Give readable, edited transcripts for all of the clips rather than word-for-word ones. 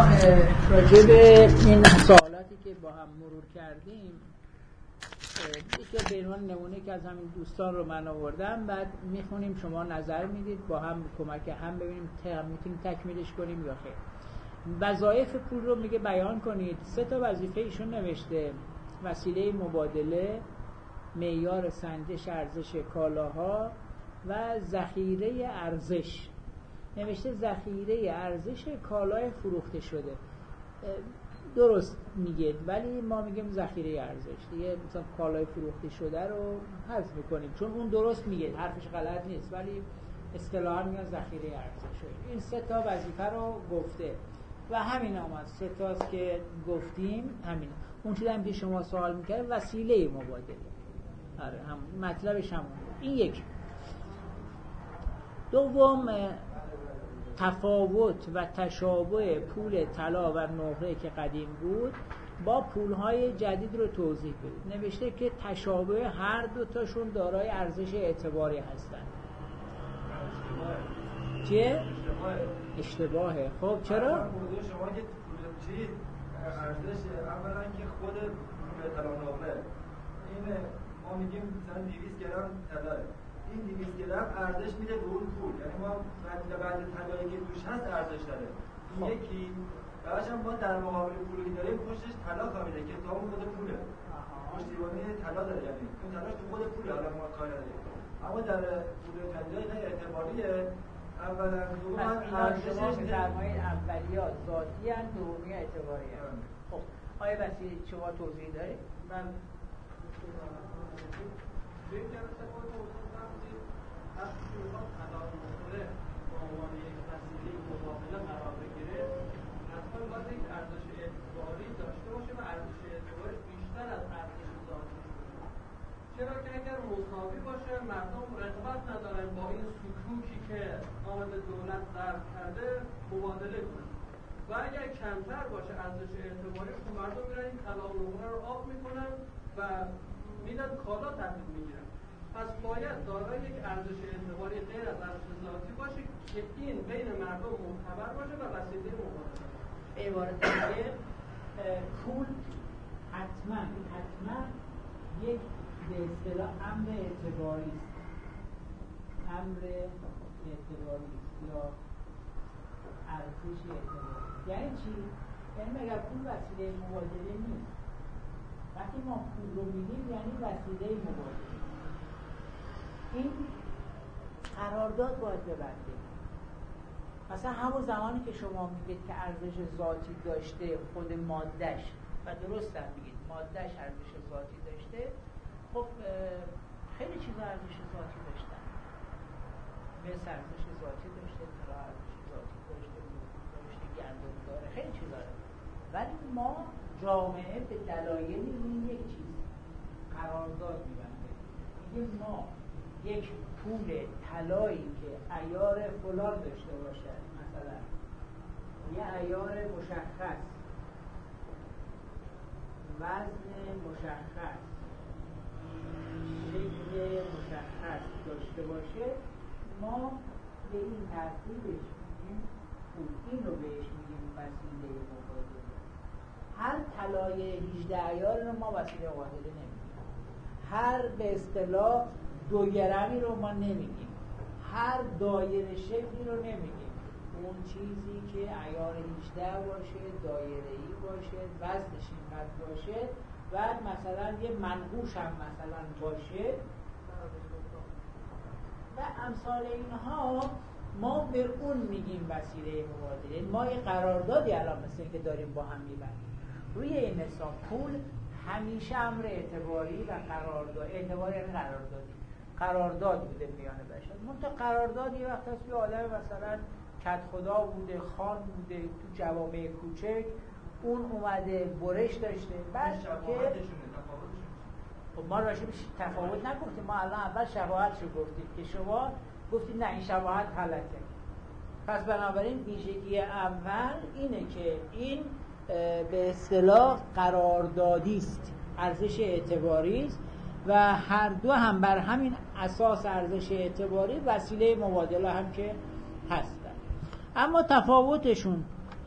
راجع به این سوالاتی که با هم مرور کردیم یکی به عنوان نمونه که از همین دوستان رو من آوردم، بعد میخونیم شما نظر میدید، با هم کمک هم ببینیم میتونیم تکمیلش کنیم یا خیر. وظایف پول رو میگه بیان کنید. 3 وظیفه ایشون نوشته: وسیله مبادله، معیار سنجش ارزش کالاها و ذخیره ارزش. نوشته ذخیره ارزش کالای فروخته شده. درست میگه، ولی ما میگیم ذخیره ارزش دیگه. مثلا کالای فروخته شده رو حذف میکنیم چون اون درست میگه، حرفش غلط نیست، ولی اصطلاحا میگن ذخیره ارزش. این 3 وظیفه رو گفته و همین آمد. 3 تاست که گفتیم همین. اون چیزی هم که شما سوال میکرد وسیله مبادله. آره هم مطلبش همون. این یک. دوم، تفاوت و تشابه پول طلا و نقره که قدیم بود با پولهای جدید رو توضیح بدید. نوشته که تشابه هر دو تاشون دارای ارزش اعتباری هستند. چیه؟ اشتباهه. خب چرا؟ موضوع شما که چی ارزش اولا که خود پول طلا نقره این ما میگیم مثلا 200 گرم طلا، این 200 گرم ارزش میده به اون پول، یعنی ما بعد طلایی که توش هست ارزش داره. این یکی. بعدش هم ما در مقابل پولی که داریم پشتش طلا خوابیده که تا اون خود پوله. پشتیبانی طلا داره، یعنی اون طلاش تو خود پوله، حالا ما کار نداریم. اما در پول جدید نه اعتباریه. اولا دوم ارزش سرمایه اولیات ذاتی ان، دومی اعتباری ان. خب آیا وسیله شما توضیح دارید؟ من این جلسه ما توضیح دادیم وقتی که میخواد طلا نقره به عنوان یک وسیله مبادله قرار بگیره، حتما باید یک ارزش اعتباری داشته باشه و ارزش اعتباری بیشتر از ارزش ذاتی. چرا که اگر مساوی باشه مردم رغبت ندارن با این سکوکی که آمده دولت ضرب کرده مبادله کنن، و اگر کمتر باشه ارزش اعتباری، خب مردم میرن این طلا نقره رو آب میکنن و میدن کالا تحویل میگیرن. پس باید دارای یک ارزش اعتباری غیر از ارزش ذاتی باشه که این بین مردم معتبر باشه و وسیله مبادله. به عبارت دیگه پول حتما یک به اصطلاح امر اعتباری است. امر اعتباری است یا ارزش اعتباری. یعنی چی؟ یعنی مگر پول وسیله مبادله نیست. وقتی ما پول رو میگیم یعنی وسیله مبادله. این قرارداد باید ببنده. مثلا همون زمانی که شما میگید که ارزش ذاتی داشته خود مادهش، و درست هم میگید مادهش ارزش ذاتی داشته، خب خیلی چیزا ارزش ذاتی داشتن. مثل ارزش ذاتی داشته، طلا ارزش ذاتی داشته، گندم داره، خیلی چیزا داره. ولی ما جامعه به دلایلی این یک چیز قرارداد می‌بنده. میگه ما یک پول طلایی که عیار فلان داشته باشه، مثلا یه عیار مشخص، وزن مشخص، شکل مشخص داشته باشه، ما به این ترتیبش میگیم پول. این رو بهش میگیم وسیله مبادله. هر طلای 18 عیار رو ما وسیله مبادله نمیگیم. هر به اصطلاح 2 گرمی رو ما نمیگیم. هر دایره شکلی رو نمیگیم. اون چیزی که عیار 18 باشه، دایره‌ای باشه، وزنش اینقدر باشه، بعد مثلا یه منقوش هم مثلا باشه و امثال اینها، ما به اون میگیم وسیله مبادله. ما یه قراردادی الان مثل که داریم با هم میبندیم. روی این حساب پول همیشه امر اعتباری و قرارداد، اعتباری یعنی قرارداد بوده میان بشر. منتها قرارداد یه وقت هست یه آدم مثلا کد خدا بوده، خان بوده تو جوامع کوچک، اون اومده برش داشته، بعد که خب ما راجبش تفاوت نگفتیم. ما الان اول شباهتش رو گفتیم که شما گفتید نه این شباهت غلطه. پس بنابراین ویژگی اول اینه که این به اصطلاح قراردادی است، ارزش اعتباری است و هر دو هم بر همین اساس ارزش اعتباری وسیله مبادله هم که هستن. اما تفاوتشون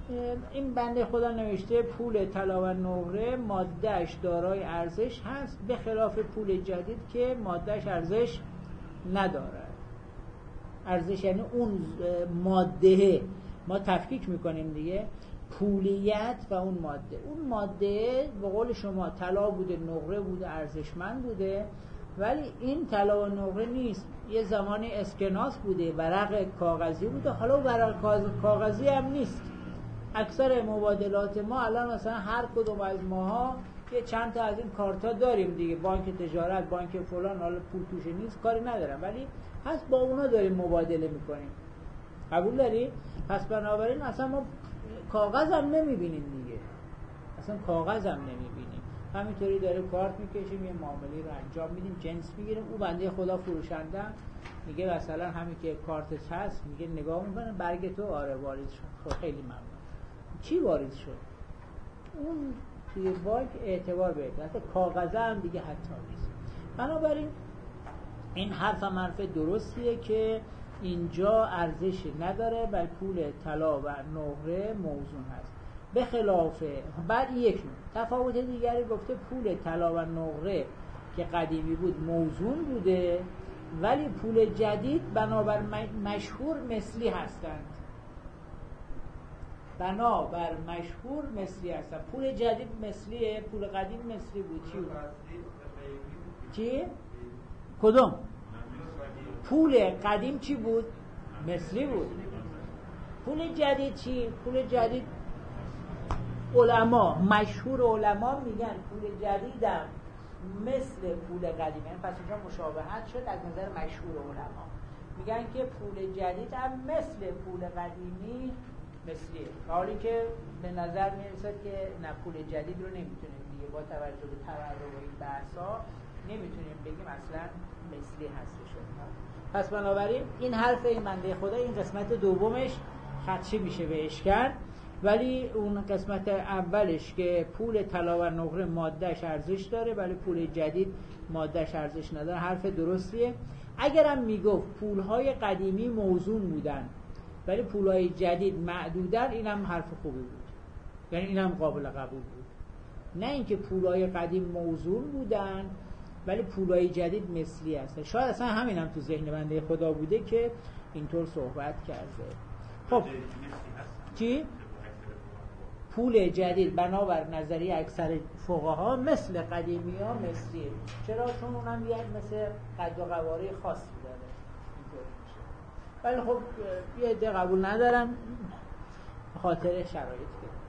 این بنده خدا نوشته پول طلا و نقره مادهش دارای ارزش هست به خلاف پول جدید که مادهش ارزش ندارد. ارزش یعنی اون ماده، ما تفکیک میکنیم دیگه، پولیت و اون ماده به قول شما طلا بوده، نقره بوده، ارزشمند بوده، ولی این طلا و نقره نیست. یه زمانی اسکناس بوده، ورق کاغذی بوده، حالا ورق کاغذی هم نیست. اکثر مبادلات ما الان مثلا هر کدوم از ماها یه چند تا از این کارتا داریم دیگه، بانک تجارت، بانک فلان، حالا پول توش نیست کاری ندارم، ولی هست، با اونا داریم مبادله میکنیم. قبول داری؟ پس بنابراین اصلا ما کاغذ هم نمیبینیم دیگه، اصلا کاغذ هم نمیبینیم، همینطوری داریم کارت میکشیم، یه معامله رو انجام میدیم، جنس میگیریم. او بنده خدا فروشنده میگه مثلا همین که کارتش هست، میگه نگاه میکنه برگ تو آره وارد شد، خب خیلی ممنون. چی وارد شد؟ اون توی بانک اعتبار بهت، حتی کاغذ هم دیگه حتی نیست. بنابراین این حرف درستیه که اینجا ارزش نداره، بل پول طلا و نقره موزون هست. به خلاف بعد یک تفاوت دیگری گفته پول طلا و نقره که قدیمی بود موزون بوده، ولی پول جدید بنابر مشهور مثلی هستند. بنابر مشهور مثلی هستند. پول جدید مثلیه، پول قدیم مثلی بود. چی؟ کدوم؟ پول قدیم چی بود؟ مثلی بود. پول جدید چی؟ پول جدید علما، مشهور علما میگن پول جدیدم مثل پول قدیم، یعنی پس اینجا مشابهت شد از نظر مشهور علما. میگن که پول جدید هم مثل پول قدیمی مثلیه، حالی که به نظر میرسد که نه، پول جدید رو نمیتونیم دیگه با توجه به تورم و این بحثا نمیتونیم بگیم اصلا مثلی هستش. پس بنابراین این حرف این بنده خدا این قسمت دومش خدشه میشه به اشکال، ولی اون قسمت اولش که پول طلا و نقره مادهش ارزش داره ولی پول جدید مادهش ارزش نداره حرف درستیه. اگرم میگفت پولهای قدیمی موزون بودن ولی پولهای جدید معدودن، اینم حرف خوبی بود، یعنی اینم قابل قبول بود. نه اینکه پولهای قدیم موزون بودن ولی پولهای جدید مثلی هستن. شاید اصلا همینم تو ذهن بنده خدا بوده که اینطور صحبت کرده. خب چی؟ پول جدید بنابر نظریه اکثر فقها مثل قدیمی ها مثلیه. چرا؟ چون اونم یه مثل قد و قواره خاصی داره، ولی خب یه عده قبول ندارن به خاطر شرایط.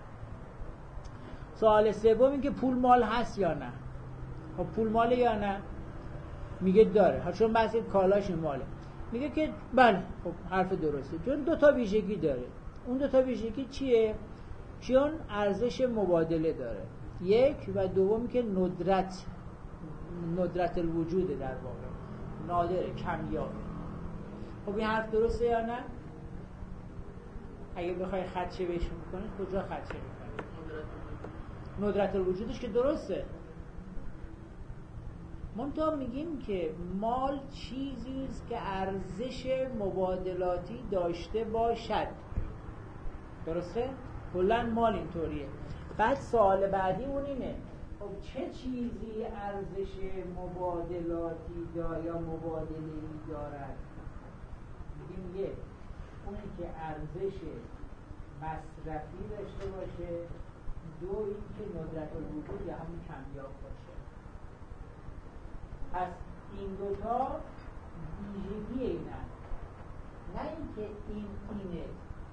سوال سوم این که پول مال هست یا نه. خب پول ماله یا نه؟ میگه داره، چون بحث کالاش ماله. میگه که بله، خب حرف درسته، چون دو تا ویژگی داره. اون دو تا ویژگی چیه؟ چون ارزش مبادله داره، یک، و دومی که ندرت الوجود، در واقع نادره، کمیابه. خب این حرف درسته یا نه؟ اگه بخوای خدشه بهش میکنید کجا خدشه میکنید؟ ندرت الوجودش که درسته. منتها میگیم که مال چیزیست که ارزش مبادلاتی داشته باشد، درسته؟ کلن مال اینطوریه. بعد سوال بعدی اون اینه، خب چه چیزی ارزش مبادلاتی یا مبادله‌ای دارد؟ میگیم یک، اونی که ارزش مصرفی داشته باشه، دو اینکه ندرت الوجود یا همون کمیاب باشه. پس این دوتا ویژگی اینن، نه اینکه این اینه.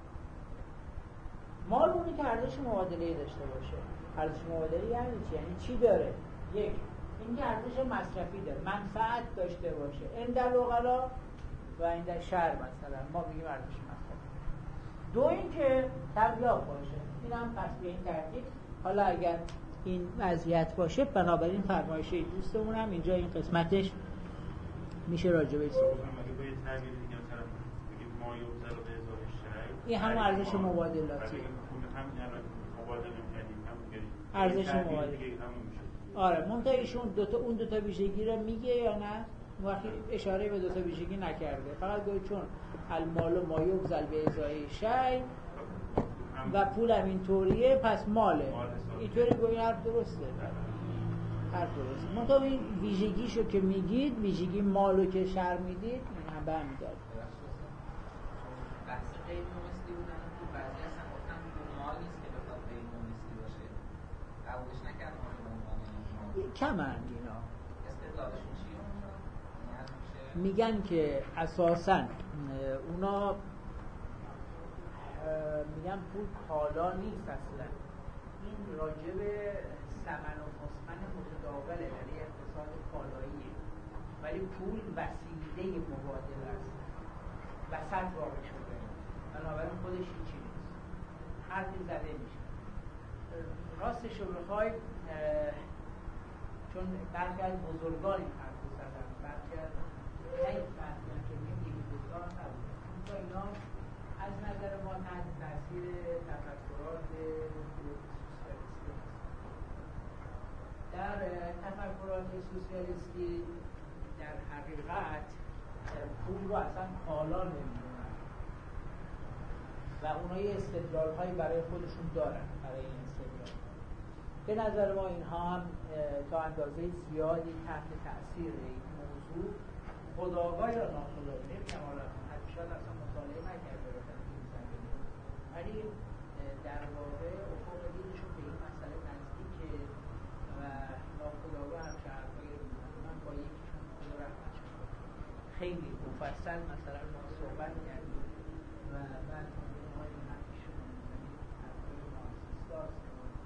مال اونی که ارزش مبادله‌ای داشته باشه. ارزش مبادله‌ای یعنی چی؟ یعنی چی داره؟ یک، اینکه ارزش مصرفی داره، منفعت داشته باشه. عند العقلا و عند شرع مثلا ما میگیم ارزش مصرفی. دو اینکه کمیاب باشه. اینم پس به این ترتیب. حالا اگر این وضعیت باشه، بنابراین فرمایشه دوستمون هم اینجا این قسمتش میشه راجع بهش صحبت. این همون ارزش مبادلاتی، ارزش مبادله. آره، منتها ایشون اون دو تا ویژگی رو میگه یا نه؟ وقتی اشاره به دو تا ویژگی نکرده، فقط گوید چون المال ما یبذل به ازای شیء و پولم اینطوریه پس ماله. اینطوری گویی حرف درسته. حرف درسته. منطقه این ویژگیشو که میگید، ویژگی مالو که شرح میدید هم به هم داد. بحث غیر مومثلی بودن تو بعضی اصلا گفتن مال نیست که بخواد غیر مومثلی باشه. قبولش نکردم کمن اینا. استدلالشون چیه؟ میگن که اساساً اونا میگن پول کالا نیست اصلا. این راجب ثمن و مسمن متداوله، یعنی اقتصاد کالاییه، ولی پول وسیله مبادله است، وسط واقع شده، بنابراین خودش هیچی نیست، حرفی زده میشه. راستش رو بخوای چون برخی از بزرگان این حرف رو زدن، برخی از برخی که میگیم بزرگان نبودن، تا اینا از نظر ما تحت تاثیر تفکرات سوسیالیستی هست. در تفکرات سوسیالیستی در حقیقت پول رو اصلا کالا نمیدونن و اونها یه استدلال‌هایی برای خودشون دارن برای این استدلال. به نظر ما اینها هم تا اندازه زیادی تحت تاثیر این موضوع خودآگاه یا ناخودآگاه نمی‌گم حالا شاید اصلا مطالعه نکرده باشن این زمینه، ولی در واقع افق دیدشون به این مسئله نزدیکه و ناخودآگاه هم که حرفایی رو می‌زنن. من با یکیشون خود رحمت شد خیلی مفصل مثلا ما صحبت کردیم و بعد ما این حرفیشون حرفای مارکسیست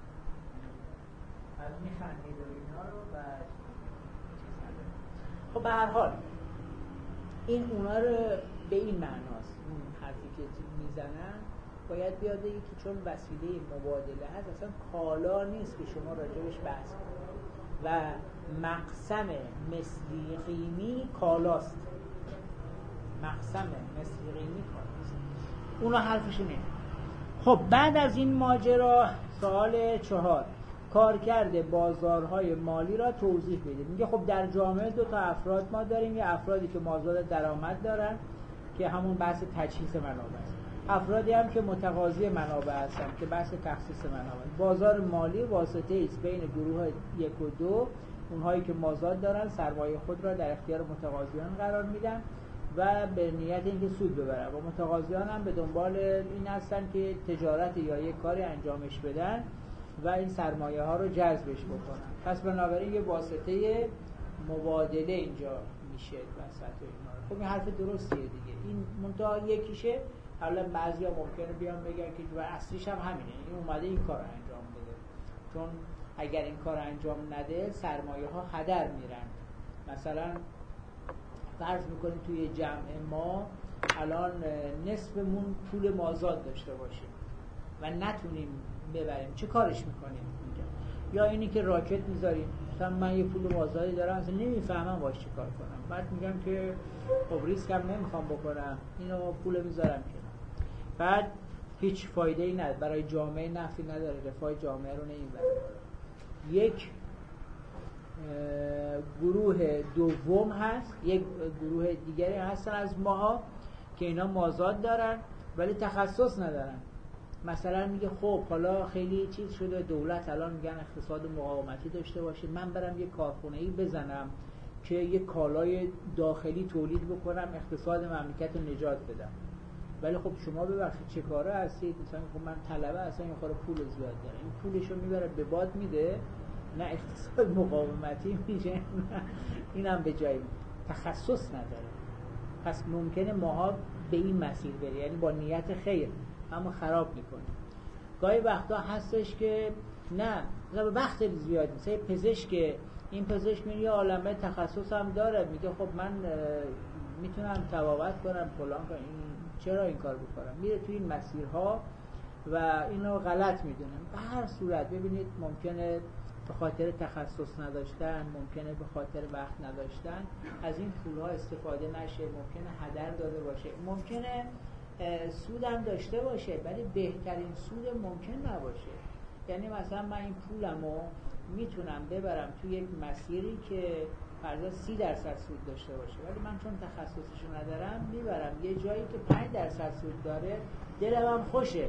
از میخندید و اینا رو و چیز نداره. خب به هر حال این اونا رو به این معناست، اون حرفی که میزنن باید بیاد بگی که چون وسیله مبادله هست اصلا کالا نیست که شما راجبش بحث کنید و مقسم مثلی قیمی کالاست. مقسم مثلی قیمی کالاست. اونا حرفشونه. خب بعد از این ماجرا سوال 4 کارکرد بازارهای مالی را توضیح بده. میگه خب در جامعه دو تا افراد ما داریم، یه افرادی که مازاد درآمد دارن که همون بحث تجهیز منابع است، افرادی هم که متقاضی منابع هستن که بحث تخصیص منابع. بازار مالی واسطه است بین گروه 1 و 2، اونهایی که مازاد دارن سرمایه خود را در اختیار متقاضیان قرار میدن و به نیت اینکه سود ببرن و متقاضیان هم به دنبال این هستن که تجارت یا یک کاری انجامش بدن و این سرمایه ها رو جذبش بکنن. پس بنابراین یه واسطه مبادله اینجا میشه وسط اینا. خب این حرف درستیه دیگه. این منتها یکیشه. حالا بعضیا ممکنه بیان بگن که و اصلیش هم همینه، این اومده این کار انجام بده، چون اگر این کار انجام نده سرمایه ها هدر میرن. مثلا فرض میکنیم توی جمع ما الان نصفمون پول مازاد داشته باشیم و نتونیم ببریم، چه کارش میکنیم اینجا؟ یا اینی که راکت میذاریم، مثلا من یه پول مازادی دارم اصلا نمیفهمم باش چه کار کنم، بعد میگم که خب ریسکم نمیخوام بکنم، اینو پول میذارم کنار، بعد هیچ فایده ای نداره، برای جامعه نفعی نداره، رفاه جامعه رو نمیبره. یک گروه دوم هست، یک گروه دیگری هستن از ماها که اینا مازاد دارن ولی تخصص ندارن. مثلا میگه خب حالا خیلی چیز شده، دولت الان میگن اقتصاد مقاومتی داشته باشه، من برم یه کارخونه‌ای بزنم که یه کالای داخلی تولید بکنم، اقتصاد مملکت رو نجات بدم. ولی خب شما ببخشید چه کاره هستید؟ مثلا خب من طلبه اصلا این خورا پول زیاد دارم، این پولشو میبره به باد میده، نه اقتصاد مقاومتی میشه، اینم به جای تخصص نداره. پس ممکنه ماها به این مسیر بریم، یعنی با نیت خیر اما خراب میکنیم. گاهی وقتا هستش که نه وقت زیاد مثلا پزشک، این پزشک میگه عالمه تخصص هم داره، میگه خب من میتونم تبابت کنم فلان کنم، چرا این کار بکنم؟ میره توی این مسیرها و اینو غلط میدونم. به هر صورت ببینید ممکنه به خاطر تخصص نداشتن، ممکنه به خاطر وقت نداشتن از این پولها استفاده نشه، ممکنه هدر داده باشه، ممکنه سودم داشته باشه ولی بهترین سود ممکن نباشه. یعنی مثلا من این پولمو میتونم ببرم توی یک مسیری که فرضاً 30% سود داشته باشه ولی من چون تخصصشو ندارم میبرم یه جایی که 5% سود داره، دلم هم خوشه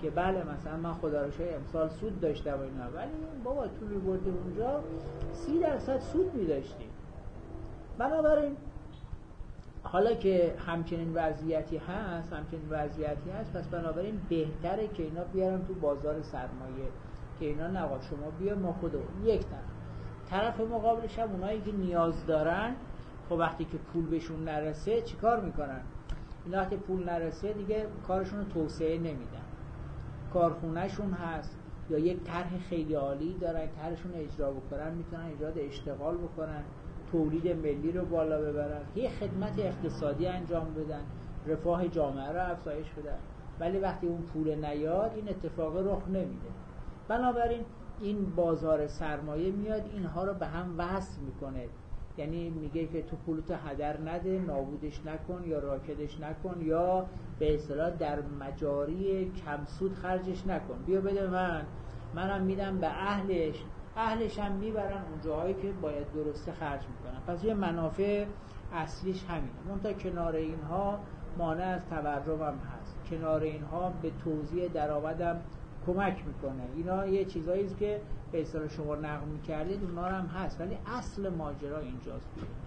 که بله مثلا من خدا رو شکر امسال سود داشتم و اینا، ولی بابا تو می‌بردی اونجا 30% سود می‌داشتیم. بنابراین حالا که همچنین وضعیتی هست پس بنابراین بهتره که اینا بیارن تو بازار سرمایه، که اینا نقا شما بیا ما خودمون یک طرف مقابلش هم اونایی که نیاز دارن، خب وقتی که پول بهشون نرسه چیکار میکنن؟ اینا وقتی پول نرسه دیگه کارشون رو توسعه نمیدن، کارخونهشون هست یا یک طرح خیلی عالی دارن، طرحشون اجرا بکنن میتونن ایجاد اشتغال بکنن، تولید ملی رو بالا ببرن، یه خدمت اقتصادی انجام بدن، رفاه جامعه رو افزایش بدن. ولی وقتی اون پول نیاد این اتفاق رخ نمیده. بنابراین این بازار سرمایه میاد اینها رو به هم وصل میکنه، یعنی میگه که تو پولتو هدر نده، نابودش نکن یا راکدش نکن یا به اصطلاح در مجاری کم سود خرجش نکن، بیا بده منم میدم به اهلش هم میبرن اون جاهایی که باید درسته خرج میکنن. پس یه منافع اصلیش همینه. منتها کنار اینها مانع از تورم هم هست، کنار اینها به توزیع درآمدم کمک میکنه. اینا یه چیزایی است که به اصطلاح شما نقل میکردید اونا هم هست، ولی اصل ماجرا اینجاست.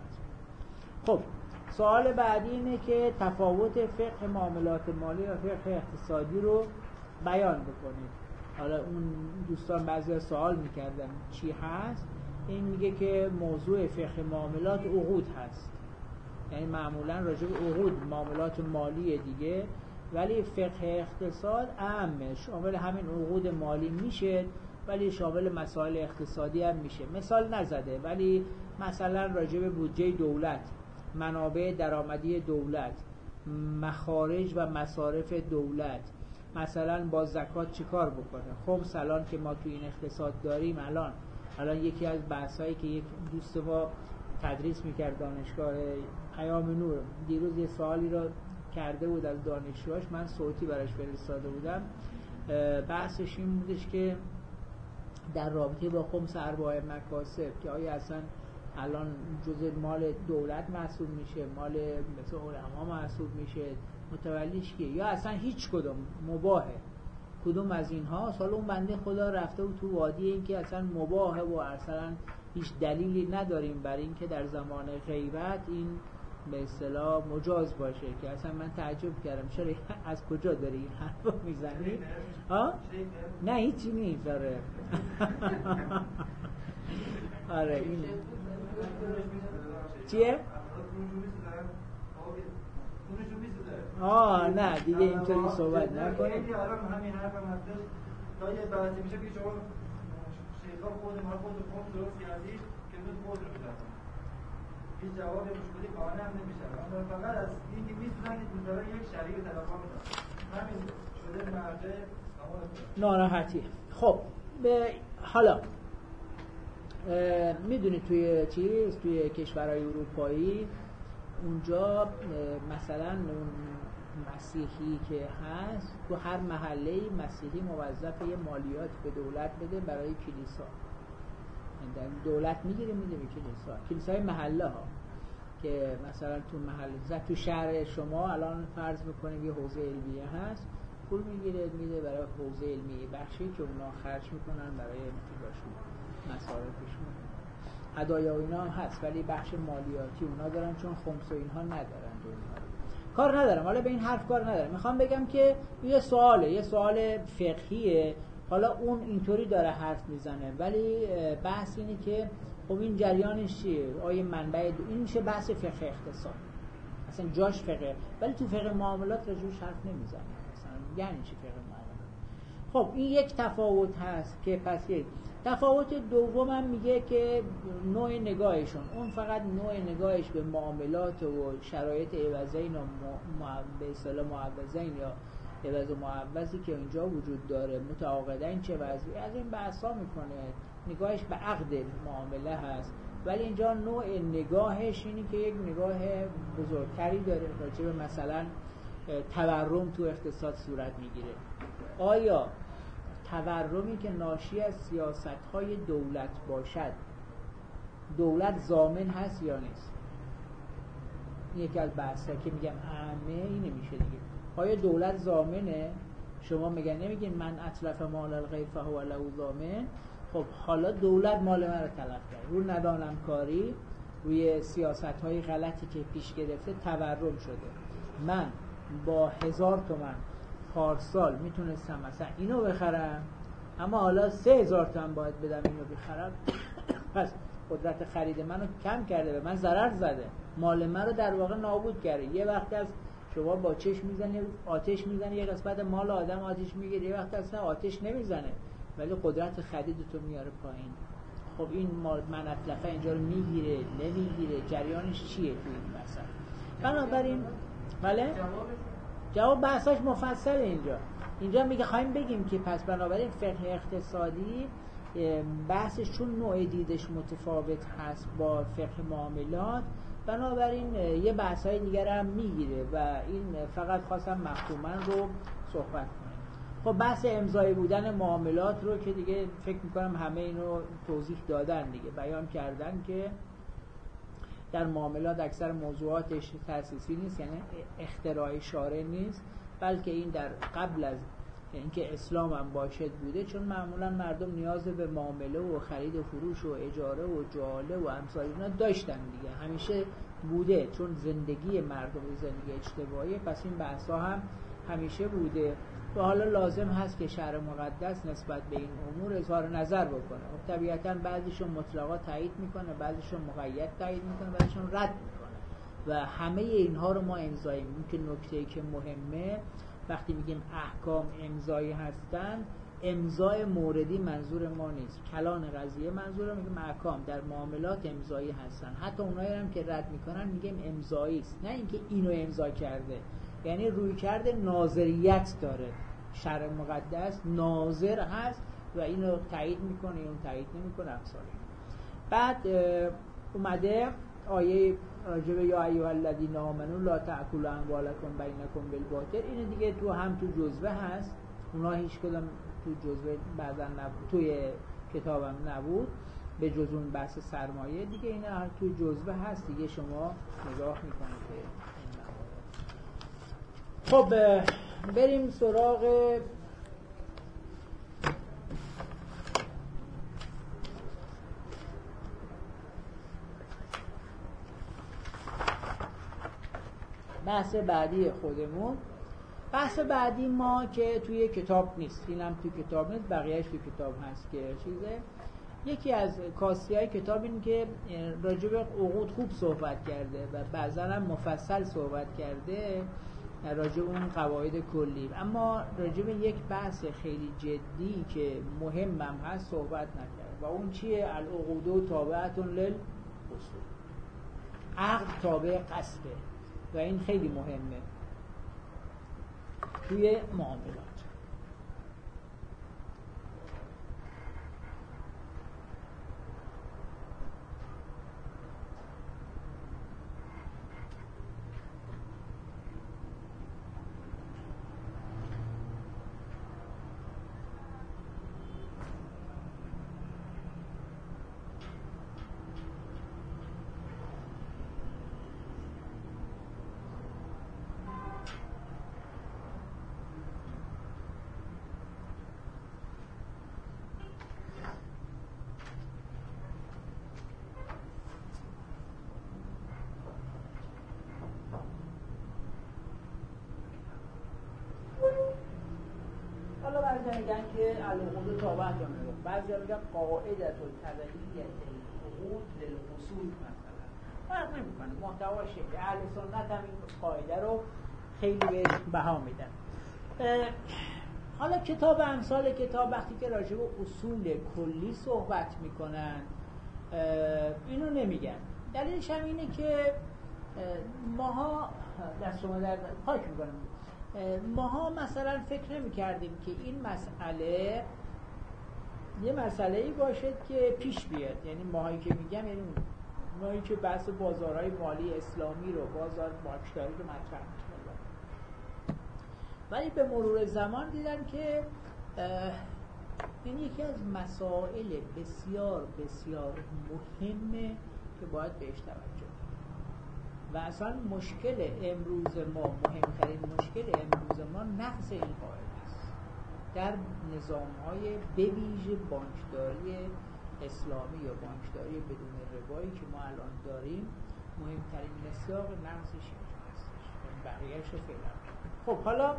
خب سوال بعدی اینه که تفاوت فقه معاملات مالی و فقه اقتصادی رو بیان بکنید. حالا اون دوستان بعضی سوال میکردن چی هست، این میگه که موضوع فقه معاملات عقود هست، یعنی معمولا راجع به عقود معاملات مالی دیگه، ولی فقه اقتصاد عامه، شامل همین عقود مالی میشه ولی شامل مسائل اقتصادی هم میشه. مثال نزده ولی مثلا راجع به بودجه دولت، منابع درآمدی دولت، مخارج و مصارف دولت، مثلا با زکات چیکار بکنه، خمس الان که ما تو این اقتصاد داریم، الان یکی از بحثایی که یک دوست ما تدریس میکرد دانشگاه پیام نور دیروز یه سوالی رو کرده بود از دانشجوهاش، من صوتی براش فرستاده بودم، بحثش این بودش که در رابطه با خمس ارباح مکاسب که آیا اصلا الان جزء مال دولت محسوب میشه، مال مثل علما محسوب میشه، متولیش کیه، یا اصلا هیچ کدوم مباهه، کدوم از اینها؟ حالا اون بنده خدا رفته بود تو وادی این که اصلا مباهه و اصلا هیچ دلیلی نداریم برای این که در زمان غیبت این به اصطلاح مجاز باشه، که اصلا من تعجب کردم چرا از کجا داری این حرفو میزنی؟ نه هیچی نیست. آره این چیه؟ نه دیگه اینطوری صحبت نکنیم. همین حرفم هستش تا یه بحثی میشه که شما شیخا خود خود درست کردید که زود خود رو میدازم هیچ جواب مشکلی قانع هم نمیشه. من فقط از این که میتونن که برای یک شریع تلقا میدن همین شده مرجع ناراحتی. خب حالا میدونید توی کشورهای اروپایی اونجا مثلا اون مسیحی که هست تو هر محله مسیحی موظف یه مالیات به دولت بده برای کلیسا، دولت میگیره میده به کلیسای محله ها، که مثلا تو محله تو شهر شما الان فرض بکنیم یه حوزه علمیه هست، پول میگیره میده برای حوزه علمیه بخشی که اونا خرج میکنن برای انتظارشون مصارفشون، هدایا و اینا هم هست، ولی بخش مالیاتی اونا دارن چون خمس و اینها ندارن. کار ندارم، حالا به این حرف کار ندارم، میخوام بگم که یه سوال فقهیه، حالا اون اینطوری داره حرف میزنه، ولی بحث اینه که خب این جریانش چیه؟ آیه منبع این میشه بحث فقه اقتصاد، اصلا جاش فقه، ولی تو فقه معاملات راجعش حرف نمیزنه، مثلا یعنی چی فقه معاملات؟ خب این یک تفاوت هست که پس یک تفاوت دوم هم میگه که نوع نگاهشون، اون فقط نوع نگاهش به معاملات و شرایط عوضین و به اصطلاح معوضین یا عوض و معوضی که اینجا وجود داره، متعاقدین چه وضعی، از این بحثا میکنه، نگاهش به عقد معامله هست، ولی اینجا نوع نگاهش اینی که یک نگاه بزرگتری داره راجع به مثلا تورم تو اقتصاد صورت میگیره. آیا تورمی که ناشی از سیاست‌های دولت باشد دولت ضامن هست یا نیست؟ این یکی از بحثا که میگم عامه اینه میشه دیگه. آیا دولت ضامنه؟ شما نمیگین من اتلف مال الغیر فهو له ضامن. خب حالا دولت مال من رو تلف کرد، رو ندانم کاری، روی سیاست‌های غلطی که پیش گرفته تورم شده. من با 1000 تومان پارسال میتونستم مثلا اینو بخرم، اما حالا 3000 تومان باید بدم اینو بخرم. پس قدرت خرید منو کم کرده، به من ضرر زده، مال من رو در واقع نابود کرده. یه وقت از شما با چشم میزنی آتش میزنی، یه قسمت مال آدم آتش میگیره، یه وقت اصلا آتش نمیزنه ولی قدرت خرید تو میاره پایین. خب این من اتلفه اینجا رو میگیره نمیگیره، جریانش چیه توی این مثلا؟ بنابراین بله جواب بحثش مفصل اینجا میگه خواهیم بگیم که پس بنابراین فقه اقتصادی بحثش چون نوع دیدش متفاوت هست با فقه معاملات، بنابراین یه بحث‌های دیگر هم میگیره و این فقط خواستم مفهوماً رو صحبت کنیم. خب بحث امضایی بودن معاملات رو که دیگه فکر میکنم همه اینو توضیح دادن دیگه، بیان کردن که در معاملات اکثر موضوعاتش تأسیسی نیست، یعنی اختراع شارع نیست، بلکه این در قبل از اینکه اسلام هم باشد بوده، چون معمولا مردم نیاز به معامله و خرید و فروش و اجاره و جعاله و امثال اینا داشتن دیگه، همیشه بوده، چون زندگی مردم زندگی اجتماعی، پس این بحثا هم همیشه بوده و حالا لازم هست که شرع مقدس نسبت به این امور اظهار نظر بکنه. خب طبیعتاً بعضیشون مطلقا تایید میکنه، بعضیشون مقید تایید میکنه، بعضیشون رد میکنه و همه اینها رو ما امضایی میگیم. که نکته‌ای که مهمه وقتی میگیم احکام امضایی هستن، امضای موردی منظور ما نیست، کلان قضیه منظور، میگیم احکام در معاملات امضایی هستن. حتی اونایی هم که رد میکنن میگیم امضایی است، نه اینکه اینو امضا کرده، یعنی رویکرد ناظریت داره. شرع مقدس ناظر هست و اینو تایید میکنه، اون تایید نمیکنه امثال. بعد اومده آیه راجب یا ایها الذین آمنوا لا تأکلوا اموالکم بینکم بالباطل، این دیگه تو هم تو جزوه هست، اونا هیچ کدوم تو جزوه بعداً نبود، توی کتابم نبود به جز اون بحث سرمایه دیگه، اینا تو جزوه هست دیگه، شما نگاه میکنید به این. خب بریم سراغ بحث بعدی خودمون. بحث بعدی ما که توی کتاب نیست، اینم توی کتاب نیست، بقیهش توی کتاب هست که چیزه. یکی از کاسی‌های کتاب این که راجع به عقود خوب صحبت کرده و بعضا هم مفصل صحبت کرده راجع به اون قواعد کلی، اما راجع به یک بحث خیلی جدی که مهمم هست صحبت نکرد و اون چیه؟ العقود تابعة للاصول، عقد تابع قصده و این خیلی مهمه توی معاملات. میگن که العقود تابعة للاصول، بعضیا میگن قاعده تبعیه العقود للاصول مثلا، فرق نمیکنه محتواش. اهل سنت هم این قاعده رو خیلی بهش بها میدن. حالا کتاب امثال کتاب وقتی که راجع به اصول کلی صحبت میکنن اینو نمیگن. دلیلش هم اینه که ماها دست شما در پاک میکنم، ماها مثلا فکر نمی کردیم که این مسئله یه مسئله‌ای باشد که پیش بیاد. یعنی ماهایی که میگم، یعنی ماهایی که بحث بازارهای مالی اسلامی رو، بازار بانکداری رو مطرح می‌کنن، ولی به مرور زمان دیدن که این یکی از مسائل بسیار بسیار مهمه که باید بهش توجه کنیم و اصلا مشکل امروز ما، مهمترین مشکل امروز ما نقض این قاعده است. در نظام‌های بویژه بانکداری اسلامی یا بانکداری بدون ربایی که ما الان داریم مهمترین مصداق نقضش اینجا هستش، بقیه‌اش رو فعلا. خب حالا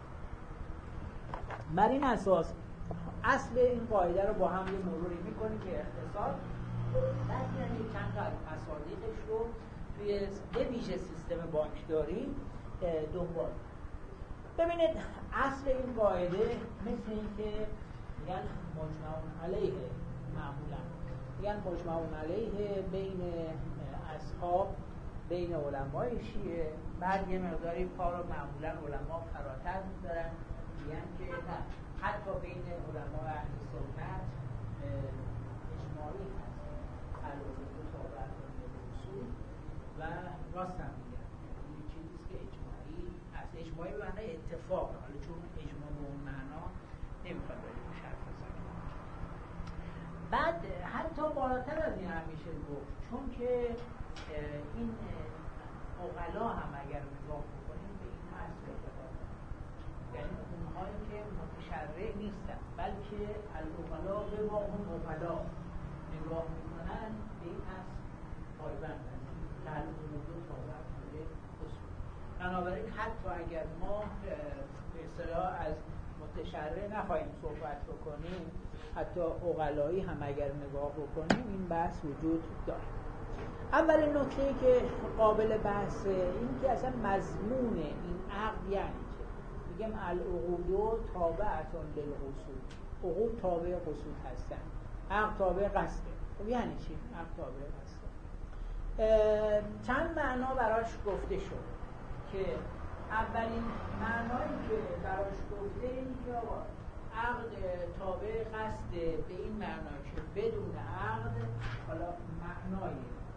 بر این اساس اصل این قاعده رو با هم یه مروری می‌کنیم که اختصار بعد یعنی چند تا مصادیقش رو توی بویژه سیستم بانکداری دنبال. ببینید اصل این قاعده مثل این که میگن مجمعون علیه، معمولا میگن مجمعون علیه بین اصحاب، بین علمای شیعه. بعد یه مقداری پا رو معمولا علما فراتر می‌ذارن، میگن که نه حتی بین علما اهل سنت اجماعی هست علاوه دو تا برنامه اصول و راست هم میگن این چیزیست که اجماعی هست. اجماعی به معنی اتفاق، حالا چون اجماع به اون معنا نمیخواد بریم شرط بزنیم. بعد حتی بالاتر از این هم میشه گفت، چون که این عقلا هم اگر نگاه بکنیم به این اصل اعتقاد، یعنی اونهایی که متشرع نیستن بلکه العقلا به ما هم عقلا نگاه میکنن به این اصل پایبندن که الامور تابع به اصول. بنابراین حتی اگر ما به اصطلاح از متشرع نخواهیم صحبت بکنیم، حتی عقلایی هم اگر نگاه بکنیم این بحث وجود داره. اولین نکته‌ای که قابل بحثه این که اصلا مضمون این عقد یعنی چه؟ میگم العقود تابعتون للقصود، عقود تابع قصود هستن، عقد تابع قصده. خب یعنی چی؟ عقد تابع قصده. چند معنا براش گفته شد که اولین معنایی که براش گفته اینه که آقا عقد تابع قصد به این معنا که بدون عقد، حالا معنای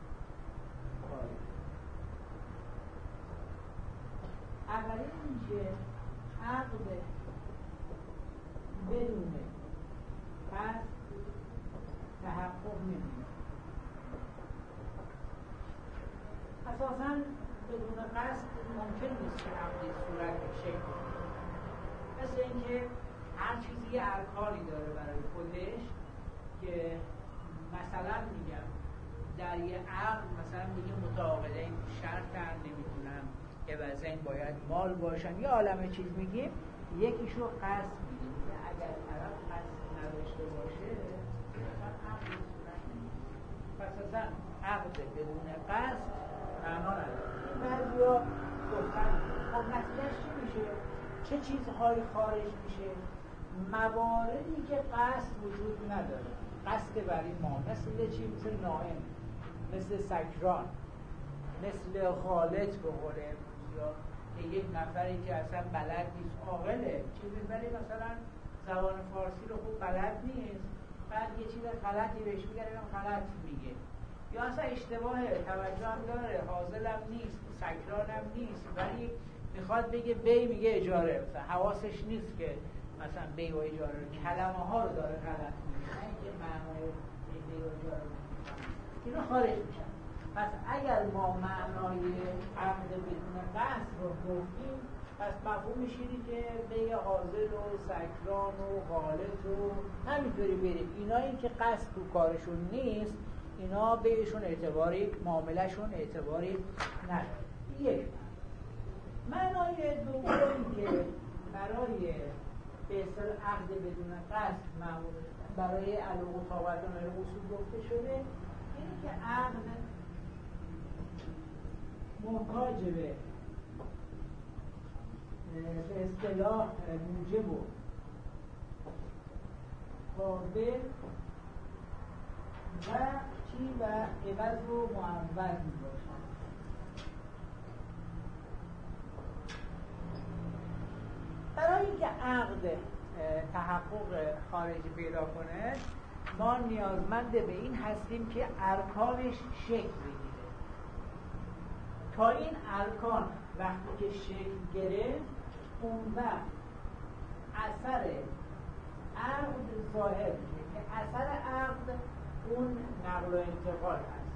اولین این که عقد بدون قصد تحقق نمی‌کنه. اساساً بدون قصد ممکن نیست که عقدی صورت شکل کنه. مثل اینکه هر چیزی یه ارکانی داره برای خودش که مثلا میگم در یه عقد مثلا میگه متعاقدین شرطن، نمیدونم عوضین باید مال باشن، یه عالمه چیز میگیم، یکیشو قصد میگیم که اگر طرف قصد نداشته باشه مثلا عقد صورت نمیگیم. پس اصلا عقد بدون قصد معنا نداره. بعضیا گفتن خب نتیجهش چی میشه؟ چه چیزهایی خارج میشه؟ مواردی که قصد وجود نداره، قصد بر این ما، مثل چی؟ مثل نائم، مثل سکران، مثل خالط به قول امروزیا که یک نفری که اصلا بلد نیست، عاقله چیزی ولی مثلا زبان فارسی رو خوب بلد نیست، بعد یه چیز غلطی بهش میگه غلط میگه، یا اصلا اشتباهه، توجه هم داره، حاضر هم نیست، سکران هم نیست، ولی میخواد بگه بی میگه اجاره، مثلا حواسش نیست که مثلا بی و اجاره کلمه ها رو داره غلط میگه، نه اینکه معنای بی و اجاره اینا خارج میشن. پس اگر ما معنای عقد بدون قصد رو گفتیم، پس مفهومش اینه که بی حاضر و سکران و غالط و همینطوری بریم، اینایی که قصد تو کارشون نیست اینا بهشون اعتباری، معاملهشون اعتباری نداره. یک معنای دومی که برای به اصطلاح عقد بدون قصد معمول برای علوم طابعتون اصول گفته شده اینه که عقد محتاج به اصطلاح موجب و قابل و چی و عوض و معوض میباشد. برای اینکه عقد تحقق خارجی پیدا کنه ما نیازمند به این هستیم که ارکانش شکل بگیره. تا این ارکان وقتی که شکل گرفت اون وقت اثر عقد ظاهر میشه که اثر عقد اون نقل و انتقال هست.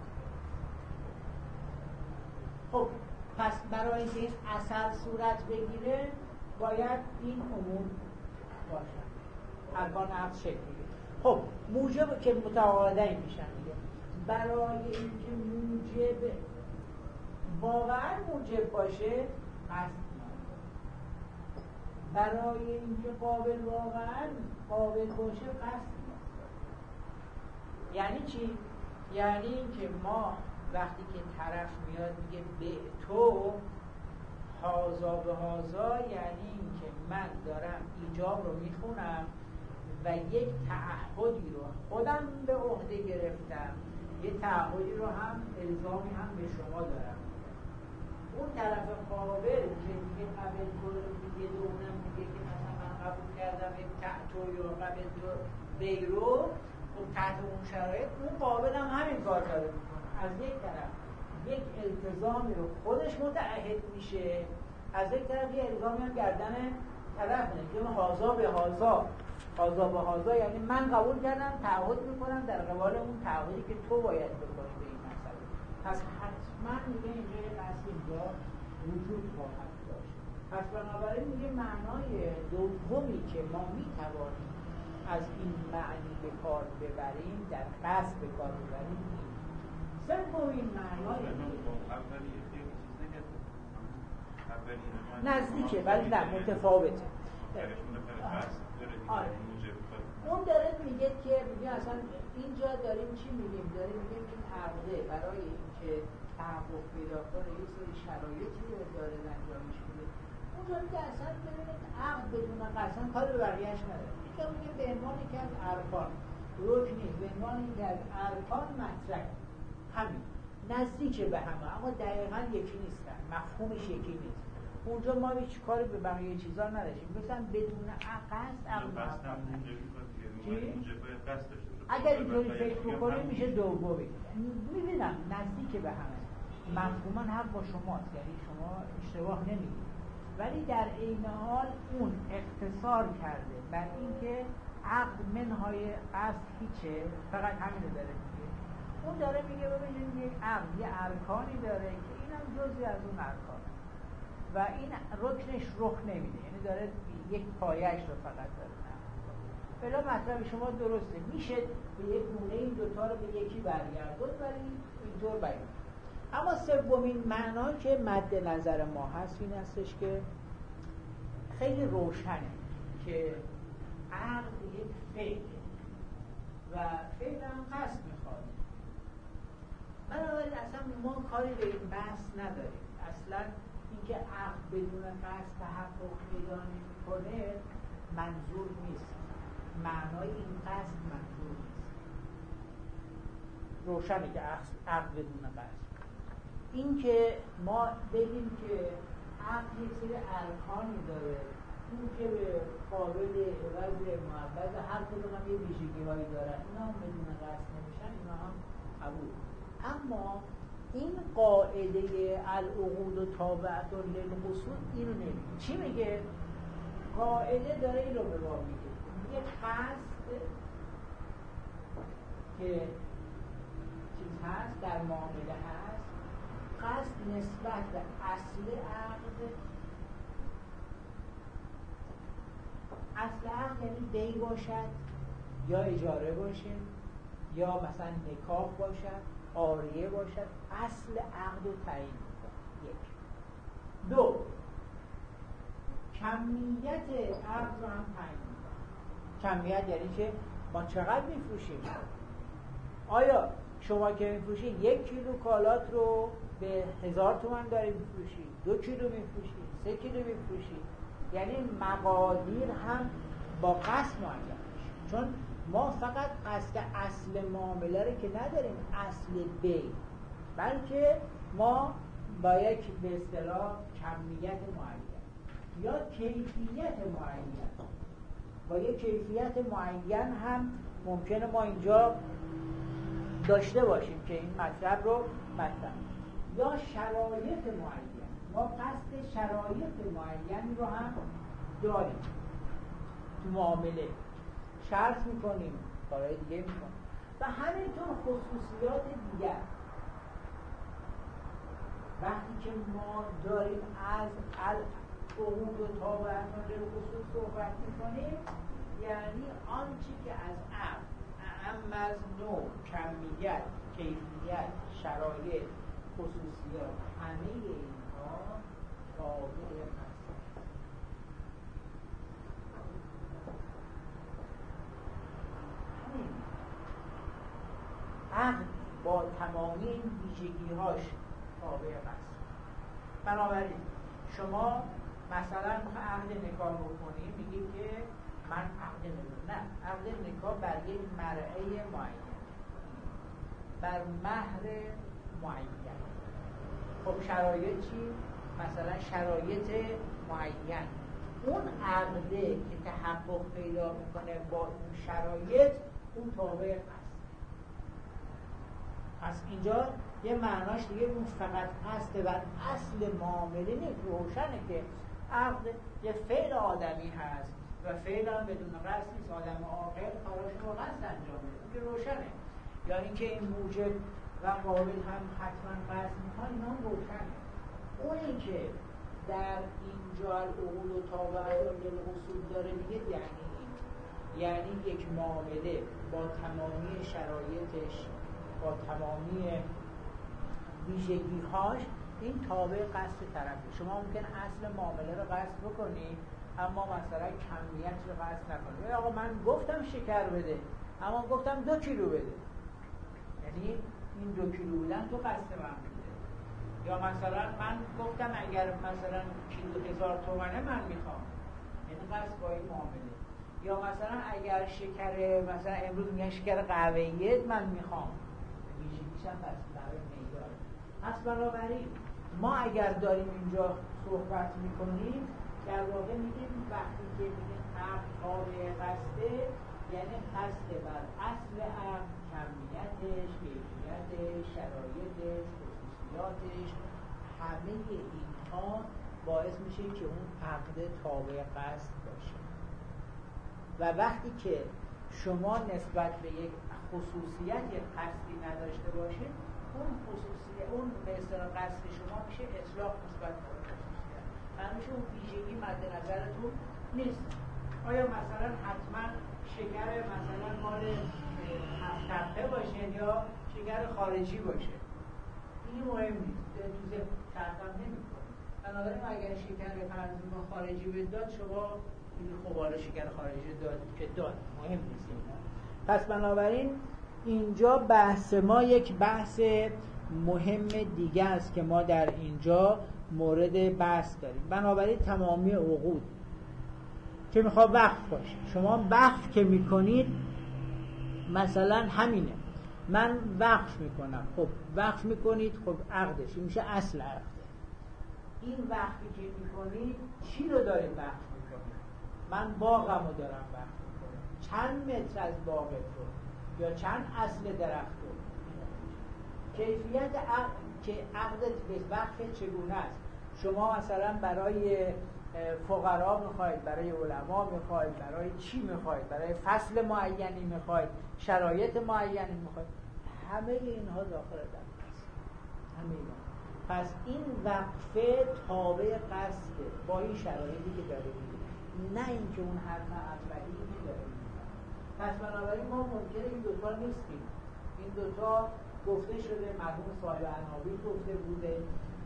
خب پس برای اینکه این اثر صورت بگیره باید این امور باشن، ارکان عقد شکل میگیره. خب موجب که متعاقدین میشن دیگه. برای اینکه موجب واقعا موجب باشه قصد، برای اینکه قابل واقعا قابل باشه قصد. یعنی چی؟ یعنی اینکه ما وقتی که طرف میاد میگه به تو هازا به هازا، یعنی اینکه من دارم ایجاب رو میخونم و یک تعهدی رو خودم به عهده گرفتم، یه تعهدی رو هم الزامی هم به شما دارم. اون طرف قابل که میگه قبل تو میگه اونم میگه که مثلا من قبول کردم یک تعهد یا قبل تو بیرو، خب تحت اون شرایط اون قابل هم همین کار داره میکنه. از یک طرف یک التزامی رو خودش متعهد میشه، از یک طرف یه الزامی هم گردن طرف میگه هازا به هازا. هازا به هازا یعنی من قبول کردم، تعهد میکنم در قبال اون تعهدی که تو باید بکنی به این مسئله. پس حتما میگه اینجا یه قصد اینجا وجود خواهد داشت. پس بنابراین میگه معنای دومی که ما میتوانیم از این معنی به کار ببریم، در قصد به کار ببریم، این سومین معنای نزدیکه ولی نه متفاوته. اون داره میگه که میگه اصلا اینجا داریم چی میگیم؟ داریم میگیم این عقده برای اینکه تحقق پیدا کنه یه سری شرایطی رو داره انجامش میده. اونجا میگه اصلا ببینید عقد بدون قسم کار به بقیه‌اش نداره. اینجا میگه به عنوان که از ارکان رکنی، به عنوان که از ارکان مطرح، همین نزدیک به همه اما دقیقاً یکی نیستن، مفهومش یکی نیست. اونجا ما هیچ کاری به بقیه چیزا نداشتیم، مثلا بدون قصد اگر اینطوری فکر بکنیم میشه دومی. میبینم نزدیک به همه، مفهوما حق با شماست، یعنی شما اشتباه نمیگید، ولی در عین حال اون اختصار کرده بر اینکه عقد منهای قصد هیچه، فقط همین رو داره میگه. اون داره میگه ببینید یک عقد یه ارکانی داره که اینم جزئی از اون ارکانه و این رکنش رخ نمیده، یعنی داره یک پایه‌اش رو فقط داره. بلا مطلب شما درسته، میشه به یک گونه این دوتا رو به یکی برگردون ولی اینطور بیان. اما سومین معنا که مد نظر ما هست این هستش که خیلی روشنه که عقد یک فعل و فعل هم قصد میخواد. بنابراین اصلا ما کاری به این بحث نداریم. اصلا اینکه عقد بدون قصد تحقق پیدا نمی‌کنه منظور نیست، معنای این قصد منظور نیست. روشنه که عقد بدون قصد. این که ما بگیم که عقد یک سری ارکانی داره، اون که به قابل عوض معبد هر کدوم هم یه ویژگی‌هایی دارن، اینا هم بدون قصد نمیشن، اینا هم قبول. اما این قاعده العقود تابعة للقصود اینو نمیگه. چی میگه؟ قاعده داره این رو به ما میگه. میگه قصد که چیز هست در معامله هست، قصد نسبت به اصل عقد. اصل عقد یعنی بی باشد یا اجاره باشه یا مثلا نکاح باشد، عاریه باشد، اصل عقد رو تعیین می‌کنه. یک. دو، کمیت عقد رو هم تعیین می‌کنه. کمیت یعنی که ما چقدر می‌فروشیم. آیا شما که می‌فروشید 1 کیلو کالات رو به 1000 تومان دارید می‌فروشید، 2 کیلو می‌فروشید، 3 کیلو می‌فروشید، یعنی مقادیر هم با قصد معین میشه. چون ما فقط قصد اصل معامله رو که نداریم، اصل بی، بلکه ما با یک به اصطلاح کمیت معین یا کیفیت معین، با یک کیفیت معین هم ممکنه ما اینجا داشته باشیم که این مطلب رو مطلب، یا شرایط معین، ما قصد شرایط معین رو هم داریم تو معامله، شرط میکنیم، کارهای دیگه میکنیم و همینطور خصوصیات دیگر. وقتی که ما داریم از عقود و تابع اصول صحبت میکنیم یعنی آنچه که از عقد اعم از نوع، کمیت، کیفیت، شرایط، خصوصیات، همه اینها تابع هست. عقد با تمامی این ویژگی‌هاش تابع هست. بنابراین شما مثلا عقد نکاح بکنید میگید که من عقد نکاح، نه، عقد نکاح بر یک مرعه معین، بر مهر معین. خب شرایط چی؟ مثلا شرایط معین. اون عقده که تحقق پیدا میکنه با اون شرایط اون تابع هست. پس اینجا یه معناش دیگه اون فقط هسته و اصل معامله نیست. روشنه که عقد یه فعل آدمی هست و فعل هم بدون قصد نیست. آدم عاقل کاراشو با قصد انجام میده، که روشنه. یا اینکه این موجب و قابل هم حتما قصد میخوان، اینا هم روشنه. اون اینکه در اینجا العقود و تابعات للأصول داره میگه یعنی یک معامله با تمامی شرایطش، با تمامی ویژگی‌هاش، این تابع قصد طرفه. شما ممکن اصل معامله رو قصد بکنید اما مثلا کمیت رو قصد نکنید. آقا من گفتم شکر بده اما گفتم 2 کیلو بده، یعنی این 2 کیلو بودن تو قصد من بوده. یا مثلا من گفتم اگر مثلا کیلو 1000 تومنه من میخوام، یعنی قصد با این معامله. یا مثلا اگر شکر، مثلا امروز میگن شکر قهوه‌ای من میخوام، ویژگیش هم بس برای میدار. پس بنابراین ما اگر داریم اینجا صحبت میکنیم در واقع میگیم وقتی که میگیم عقد تابع قصده، یعنی قصد بر اصل عقد، کمیتش، کیفیتش، شرایطش، خصوصیاتش، همه اینها باعث میشه که اون عقد تابع قصد باشه. و وقتی که شما نسبت به یک خصوصیت قصدی نداشته باشید، اون خصوصیت، اون به اصطلاح قصد شما میشه اطلاق نسبت به خصوصیت، همیشه اون ویژگی مد نظرتون نیست. آیا مثلا حتما شکر مثلا مال 7 طبقه باشه یا شکر خارجی باشه؟ این مهم نیست، تو ذهن تحقیق نمی‌کنه. بنابراین اگر شکر فرضون خارجی بداد، شما خب حالا شکر خارجی داد که داد، مهم نیست اینا. پس بنابراین اینجا بحث ما یک بحث مهم دیگه است که ما در اینجا مورد بحث داریم. بنابراین تمامی عقود که میخواد وقف باشه، شما وقف که میکنید مثلا همینه، من وقف میکنم، خب وقف میکنید، خب عقدش میشه اصل عقده. این وقفی که میکنید چی رو دارید وقف میکنید؟ من باغم رو دارم وقف میکنم، چند متر از باغت رو یا چند اصل درخت رو. کیفیت عقد که عقدت به وقف چگونه است؟ شما مثلا برای فقرا میخواید، برای علما میخواید، برای چی میخواید، برای فصل معینی میخواید، شرایط معینی میخواید، همه اینها داخل در است، همه اینها. پس این وقفه تابع قصده با این شرایطی که داره میگه، نه اینکه اون حرف اولی که داره میگه. پس بنابراین ما ممکنه این دوتا نیستیم. این دوتا گفته شده، مرحوم صاحب عنابی گفته بوده و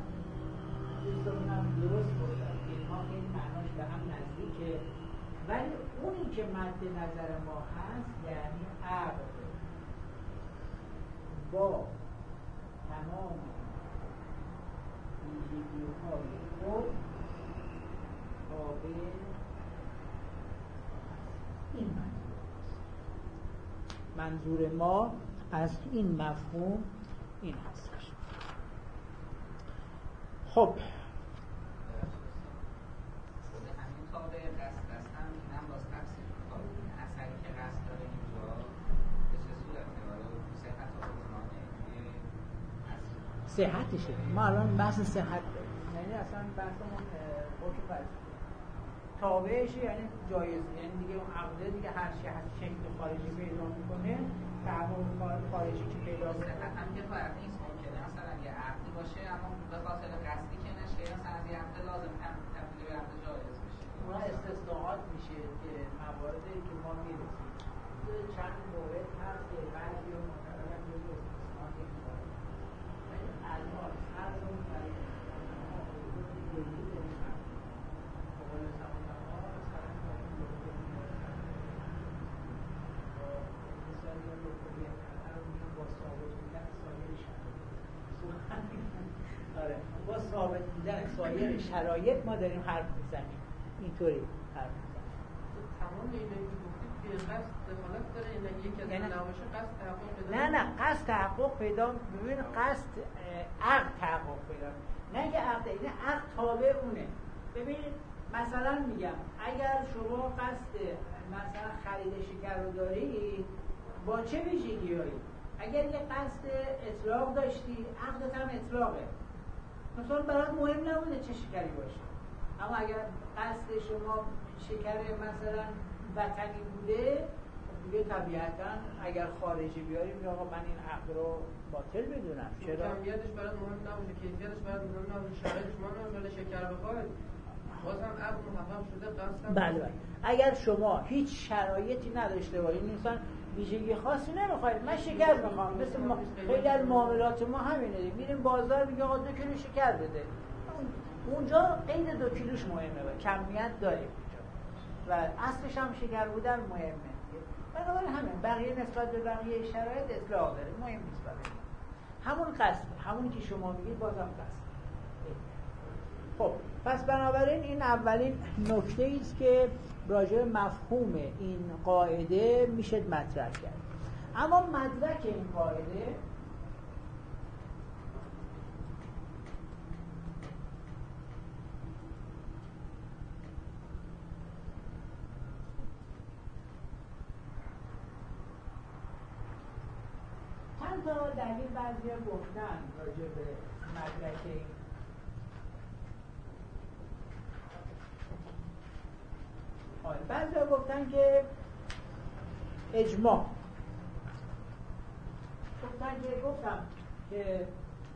دوستان هم درست بودن که اینها این معناش به هم نزدیکه، ولی اونی که مد نظر ما هست یعنی عقد با تمام ویژگی‌های خود تابع این منظور ما از این مفهوم این هستش. خب همین تابع قصد هستن، اینم باز تفسیر کنیم اثری که قصد داره اینجا به چه صورته؟ آیا صحت و بزرگانه صحتشه؟ ما الان بحث صحت داریم، یعنی اصلا بحثمون خودشو فرض تابعش یعنی جایز، یعنی دیگه اون عقده دیگه هر چی هست شکل خارجی پیدا میکنه، تعامل خارجی که پیدا میکنه هم که فرق نیست. ممکنه مثلا یه عقدی باشه اما به خاطر قصدی که نشه، مثلا از یه عقد لازم تبدیل به عقد جایز بشه. اون استثناءات میشه که مواردی که ما میرسیم چند مورد هست که بعضی ها معتقدن جزو استثناءات این مورد الان فرضون برای ما حضور دیگری داریم قبول سمانه ها مثلا باید مثال یا لوکولی رو میگن با ثابت بودن سایر شرایط آره با ثابت بودن سایر شرایط ما داریم حرف میزنیم اینطوری حرف میزنیم تمام اینایی که گفتید به قصد دخالت داره یعنی یکی از این نباشه قصد تحقق پیدا نه قصد تحقق پیدا ببین قصد عقد تحقق پیدا نه که عقد اینه عقد تابع اونه ببینید مثلا میگم اگر شما قصد مثلا خرید شکر رو دارید با چه ویژگی‌هایی اگر یه قصد اطلاق داشتی عقدت هم اطلاقه مثلا برات مهم نبوده چه شکری باشه اما اگر قصد شما شکر مثلا وطنی بوده دیگه طبیعتا اگر خارجی بیاریم یا آقا من این عقد رو باطل بدونم چرا کمیتش برات مهم نباشه کیفیتش برات مهم نباشه شرایطش مهم نباشه شکر بخواید باز هم عقد محقق شده قصد بله اگر شما هیچ شرایطی نداشته باشید مثلا ویژگی خاصی نمیخواید من شکر میخوام مثل خیلی از معاملات ما همینه میریم بازار میگه آقا 2 کیلو شکر بده اونجا قید 2 کیلوش مهمه کمیت داریم اونجا و اصلش هم شکر بودن مهمه بنابراین همین بقیه نسبت به بقیه شرایط اطلاق داره مهم نیست برای همون قصد همون که شما میگید بازم قصد خب پس بنابراین این اولین نکته است که راجع به مفهوم این قاعده میشه مطرح کرد اما مدرک این قاعده چند تا دلیل بعضی‌ها گفتن راجع به مدرک این بعضی‌ها گفتن که اجماع گفتم که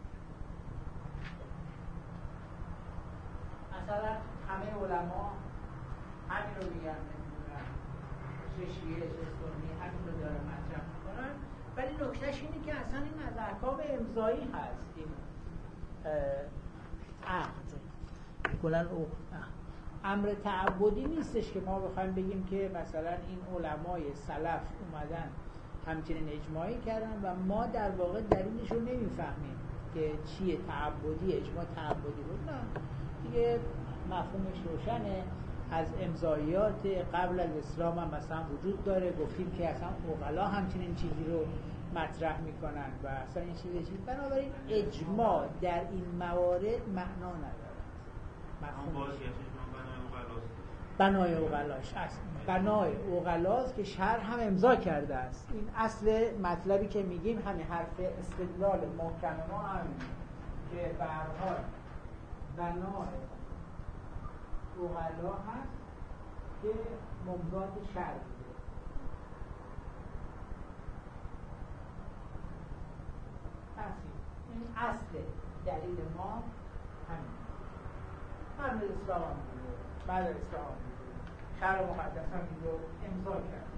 مثلا همه علما همین رو میگن چه شیعه چه سنی همین رو داره مطرح میکنن ولی نکتهش اینه که اصلا این از احکام امضایی هست این عقد کلاً امر تعبدی نیستش که ما بخوایم بگیم که مثلا این علمای سلف اومدن همچنین اجماعی کردن و ما در واقع دلیلش رو نمیفهمیم که چیه تعبدی اجماع تعبدی بود نه دیگه مفهومش روشنه از امضایات قبل از اسلام هم مثلا وجود داره گفتیم که اصلا عقلا همچنین چیزی رو مطرح میکنن و اصلا این چیزی بنابراین اجماع در این موارد معنا نداره مفهومش بنای عقلاش هست بنای عقلاست که شرع هم امضا کرده است این اصل مطلبی که میگیم همین حرف استدلال محکم ما همین که به هر حال بنای عقلا هست که ممداد شرع بوده این اصل دلیل ما همین قبل اسلام بوده بعد اسلام شرع مقدس هم این رو امضا کرد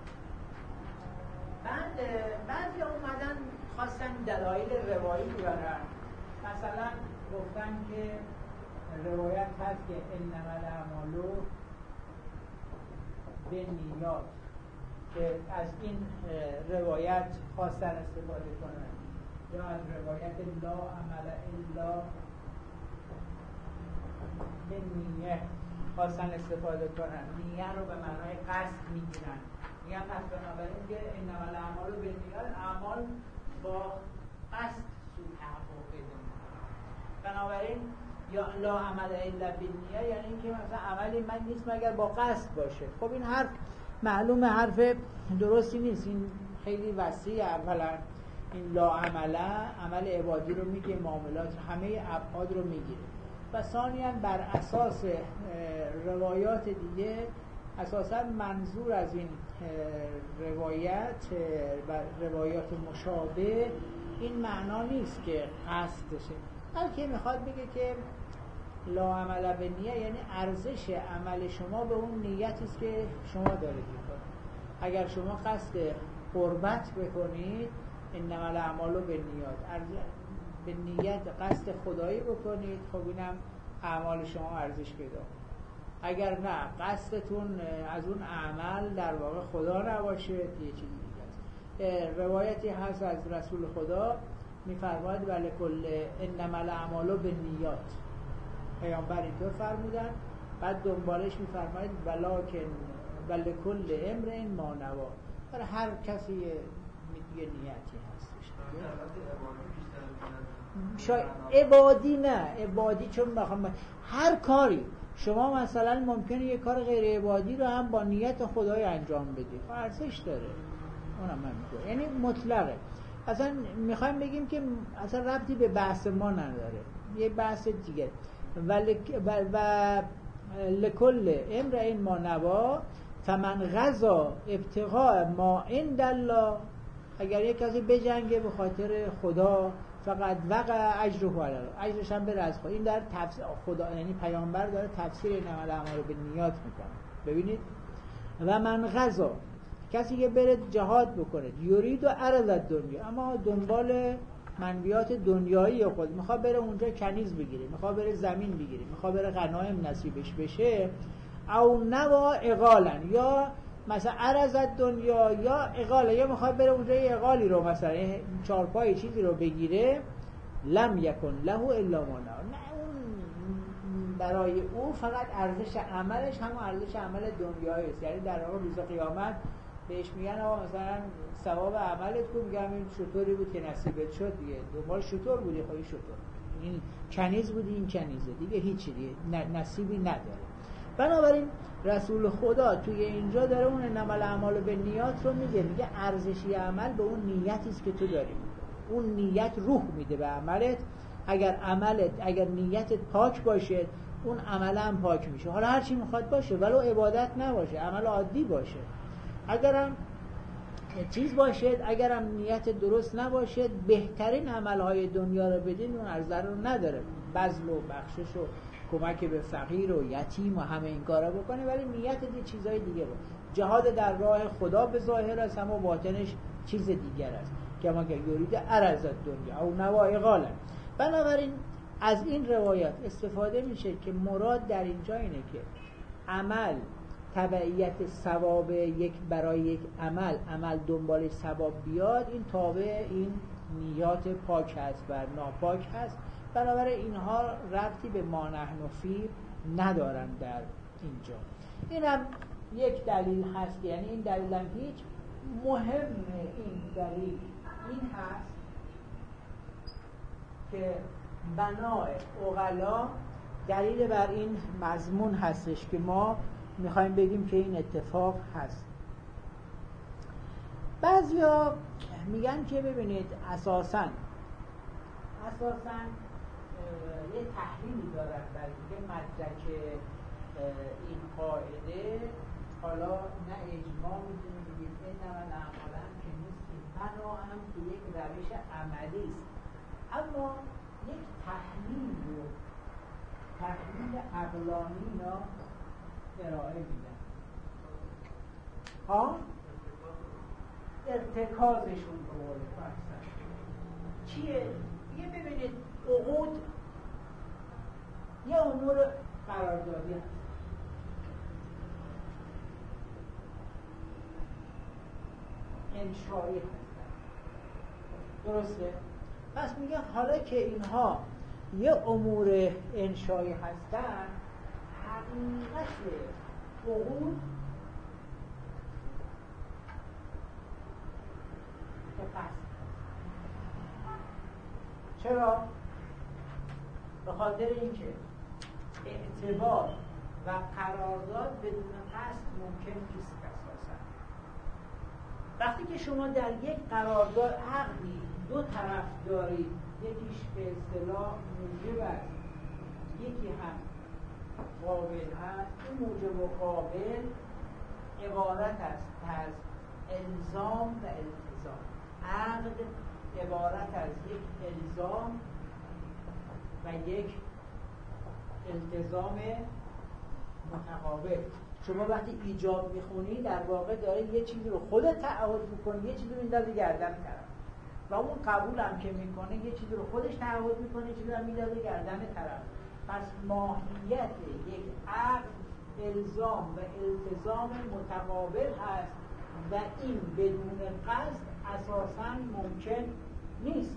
بعضی اومدن خواستن دلایل روایی بیارن مثلا گفتن که روایت هست که انما الاعمال بالنیات که از این روایت خواستن استفاده کنن یا از روایت لا عمل الا بالنیه خواستن استفاده کنن نیه رو به معنای قصد میگیرن میگن پس بنابراین که انما الاعمال بالنیات اعمال با قصد سوء تحقق پیدا میکنن بنابراین یا لا عمل الا بالنیه یعنی اینکه مثلا عملی من نیست مگر با قصد باشه خب این حرف معلومه حرف درستی نیست این خیلی وسیع اولا این لا عمله عمل عبادی رو میگه معاملات همه ابعاد رو میگیره و ثانیاً بر اساس روایات دیگه اساساً منظور از این روایت و روایات مشابه این معنا نیست که قصد بشه بلکه میخواد بگه که لا عمل به نیت یعنی ارزش عمل شما به اون نیتی است که شما دارید میکنید. اگر شما قصد قربت بکنید انما الاعمال بالنیات، به نیت قصد خدایی بکنید، خب اینم اعمال شما ارزش پیدا کنه. اگر نه قصدتون از اون عمل در واقع خدا نباشه یه چیزی دیگه است. روایتی هست از رسول خدا میفرماید ولکل انما الاعمال بالنیات، پیامبر اینطور فرمودن. بعد دنبالش میفرماید ولکل امرئ ما نوا، برای هر کسی یه نیتی هستش. شاید عبادی نه، عبادی چون بخوام هر کاری شما مثلا ممکنه یه کار غیر عبادی رو هم با نیت خدای انجام بدی، ارزش داره، اونم من میگم یعنی مطلقه. اصلا میخوایم بگیم که اصلا ربطی به بحث ما نداره، یه بحث دیگه. و لکل امرئ ما نوا فمن غزا ابتغاء ما عند الله، اگر یک کسی بجنگه به خاطر خدا فقط وقع اجره علی الله، اجرش هم بره از خدا. این در تفسیر خدا یعنی پیامبر داره تفسیر انما الاعمال بالنیات میکنه. ببینید و من غزا، کسی که بره جهاد بکنه یرید و عرض دنیا، اما دنبال منبیات دنیایی خود میخواد بره اونجا کنیز بگیره، میخواد بره زمین بگیره، میخواد بره غنایم نصیبش بشه، او نوا اقالا، یا مثلا عرض دنیا یا اقالا، یا میخواد بره اونجا یه اقالی رو مثلا چارپای چیزی رو بگیره، لم یکن له الا ما نوا، نه اون برای او فقط ارزش عملش هم ارزش عمل دنیایی است. یعنی در واقع روز قیامت بهش میگن آقا مثلا ثواب عملت کو، میگم این شطوری بود که نصیبت شد دیگه، دنبال شطور بودی، خودی شطور، این کنیز بودی، این کنیزه دیگه، هیچی دیگه نصیبی نداره. بنابراین رسول خدا توی اینجا داره اون انما الاعمال بالنیات رو میگه ارزشی عمل به اون نیتی است که تو داری، اون نیت روح میده به عملت. اگر نیتت پاک باشه اون عمل هم پاک میشه، حالا هر چی میخواد باشه، ولو عبادت نباشه، عمل عادی باشه. اگرم چیز باشد، اگرم نیت درست نباشد، بهترین عملهای دنیا رو بدین اون ارزش رو نداره، بذل و بخشش و کمک به فقیر و یتیم و همه این کارا بکنه، ولی نیت دی چیزای دیگه بود. جهاد در راه خدا به ظاهر است اما باطنش چیز دیگر است که ما که یرید عرض دنیا او نوا اقالا. بنابراین از این روایات استفاده میشه که مراد در اینجا اینه که عمل تبعیت ثواب یک برای یک عمل دنبال ثواب بیاد، این تابع این نیات پاک هست و ناپاک هست. بنابراین اینها ربطی به ما نحن فی ندارن در اینجا. اینم یک دلیل هست، یعنی این دلیل هم هیچ مهم، این دلیل این هست که بنای عقلا دلیل بر این مضمون هستش که ما میخوایم بگیم که این اتفاق هست. بعضیا میگن که ببینید اساساً یه تحلیلی دارن در اینکه مدرک این قاعده، حالا نه اجماع میتونیم بگیم انما الاعمال که نیست، بنا هم که یک روش عملی است، اما یک تحلیل عقلانی را ارائه میدن. ارتکازشون به قول فرسن چیه؟ یه ببینید عقود یه امور قراردادی هست، انشایی هستن، درسته؟ پس میگه حالا که اینها یه امور انشایی هستن، حقیقت عقود که قصد. چرا؟ به خاطر اینکه اعتبار و قرارداد بدون قصد ممکن نیست. اساسا وقتی که شما در یک قرارداد عقدی دو طرف دارید، یکیش به اصطلاح موجب است، یکی هم قابل هست، این موجب و قابل عبارت است از الزام و التزام. عقد عبارت از یک الزام و یک التزام متقابل. شما وقتی ایجاب میخونی در واقع داره یه چیزی رو خودت تعهد میکنی، یه چیزی رو میندازی گردن طرف، و اون قبول هم که میکنه یه چیزی رو خودش تعهد میکنه، یه چیزی رو میندازه گردن طرف. پس ماهیت یک عقد الزام و التزام متقابل هست و این بدون قصد اساساً ممکن نیست.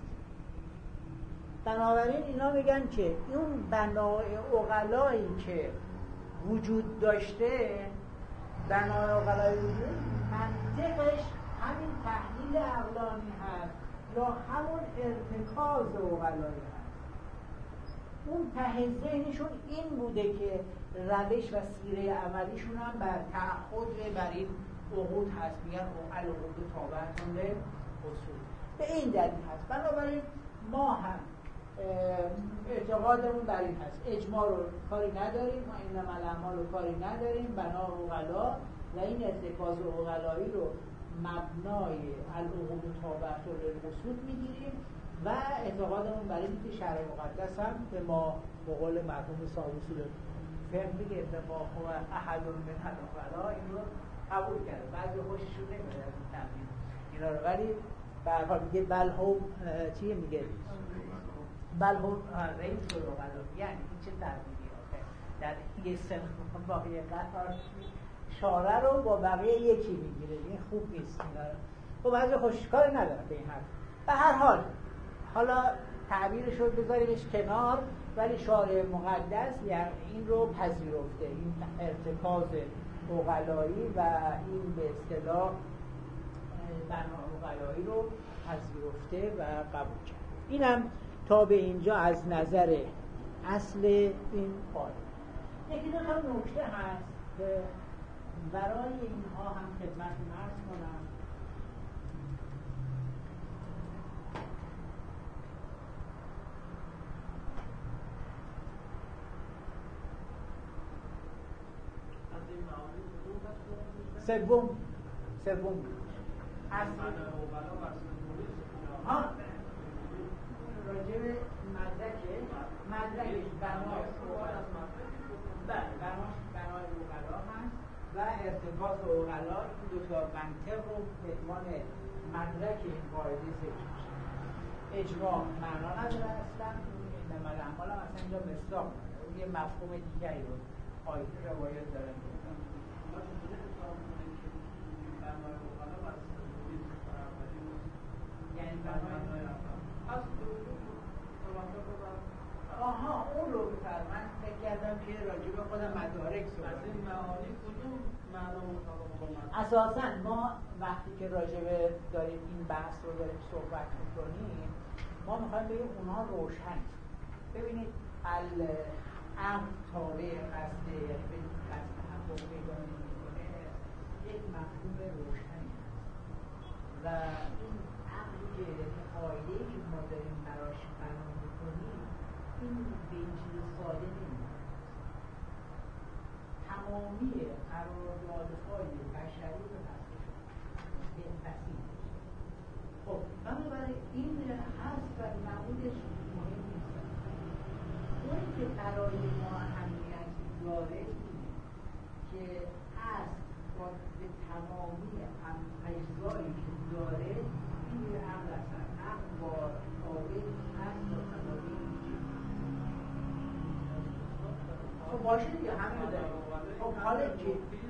بنابراین اینا میگن که اون بنای عقلایی که وجود داشته، بنای عقلای وجود منطقش همین تحلیل عقلانی هست یا همون ارتکاز عقلایی هست. اون ته ذهنشون این بوده که روش و سیره عملیشون هم بر تعهد بر این عقود هست، میگن العقود تابعتون اصول. به این دلیل هست. بنابراین ما هم اعتقادمون بر این هست، اجماع رو کاری نداریم، ما انما الاعمال رو کاری نداریم، بنا عقلا و این ارتکاز عقلایی رو مبنای العقود تابعتون اصول میگیریم و اعتقادمون بر اینه که شرع مقدس هم به ما به قول مرحوم صاحب اصول فقه میگه اتفاق و احد من العقلا این رو قبول کرده. بعضی خوششون نمیاد از این تمرین اینا رو، ولی به هر حال میگه بلهم چیه میگه بلهم رئیس العقلا، یعنی این چه تربیتی آخه در یه سن باقی قطار شاره رو با بقیه یکی میگیره، این خوب نیست. و بعضی خوشکار نداره به این حرف. به هر حال حالا تعبیرش رو بذاریمش کنار، ولی شارع مقدس یعنی این رو پذیرفته، این ارتکاز عقلایی و این به اصطلاح بنا عقلایی رو پذیرفته و قبول کرد. اینم تا به اینجا از نظر اصل این قاعده. یکی دو تا نکته هست که برای اینها هم خدمتتون عرض کنم. سوم اصل راجع به مدرکش بنای عقلا هست و ارتکاز عقلا. این دو تا منطق رو به عنوان مدرک این قاعده ذکر میشه. اجماع معنا نداره اصلا، انما الاعمال هم اصلا اینجا مصداق نداره، اون یه مفهوم دیگری رو آیه روایت داره. یعنی آها اون رو بفرمایید. من فکر کردم که راجع به خودم مدارک صحبت این معانی کدوم معنا مطابق با معنا؟ اساساً ما وقتی که راجع به داریم این بحث رو داریم صحبت می‌کنیم، ما می‌خوایم بگیم اونها روشن. ببینید العقل تابع قصد، یعنی به قصد تحقق پیدا نمی‌کنه، یک مفهوم روشنی هست و این عقلی که قاعده‌ای که ما داریم براش بنا می‌کنیم این به این چیز ساده نمی‌مونه. تمامی قراردادهای بشری به بسته شد به بسیط. خب بنابراین این هست و نمودش مهم نیست. اونی که برای ما اهمیت داره اینه که هست با به تمامی اجزایی که داره این عقل هستن. عقل با تابع هست با تمامی خب باشه دیگه همین رو داریم. خب حالا که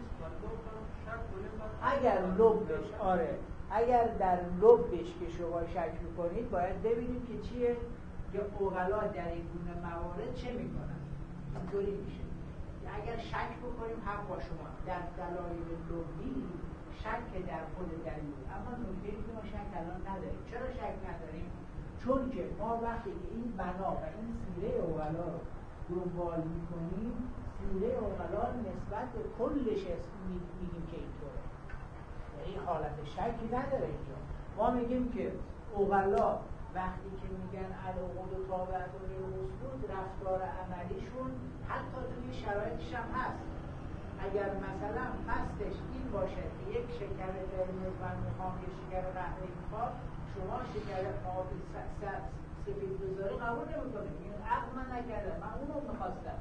اگر لبش اگر در لبش که شما شک میکنید باید ببینید که چیه که عقلا در این گونه موارد چه میکنن. اینطوری میشه اگر شک بکنیم حق با شما در دلایل لبی شک در خود دلیل. اما نکته‌ای که ما شک الان نداریم. چرا شک نداریم؟ چون که ما وقتی که این بنا و این سیره عقلا رو دنبال میکنیم، سیره عقلا نسبت به کلش میگیم که اینطوره، یعنی حالت شکی نداره اینجا. ما میگیم که عقلا وقتی که میگن العقود تابعتون الاصول، رفتار عملیشون حتی توی شرایطش هم هست. اگر مثلا قصدش این باشه که یک شکر قرمز من میخوام، یک شکر قهوه‌ای میخوام، شما شکر سفید بذاری قبول نمیکنه. این عقل من نکردم، من اون رو میخواستم.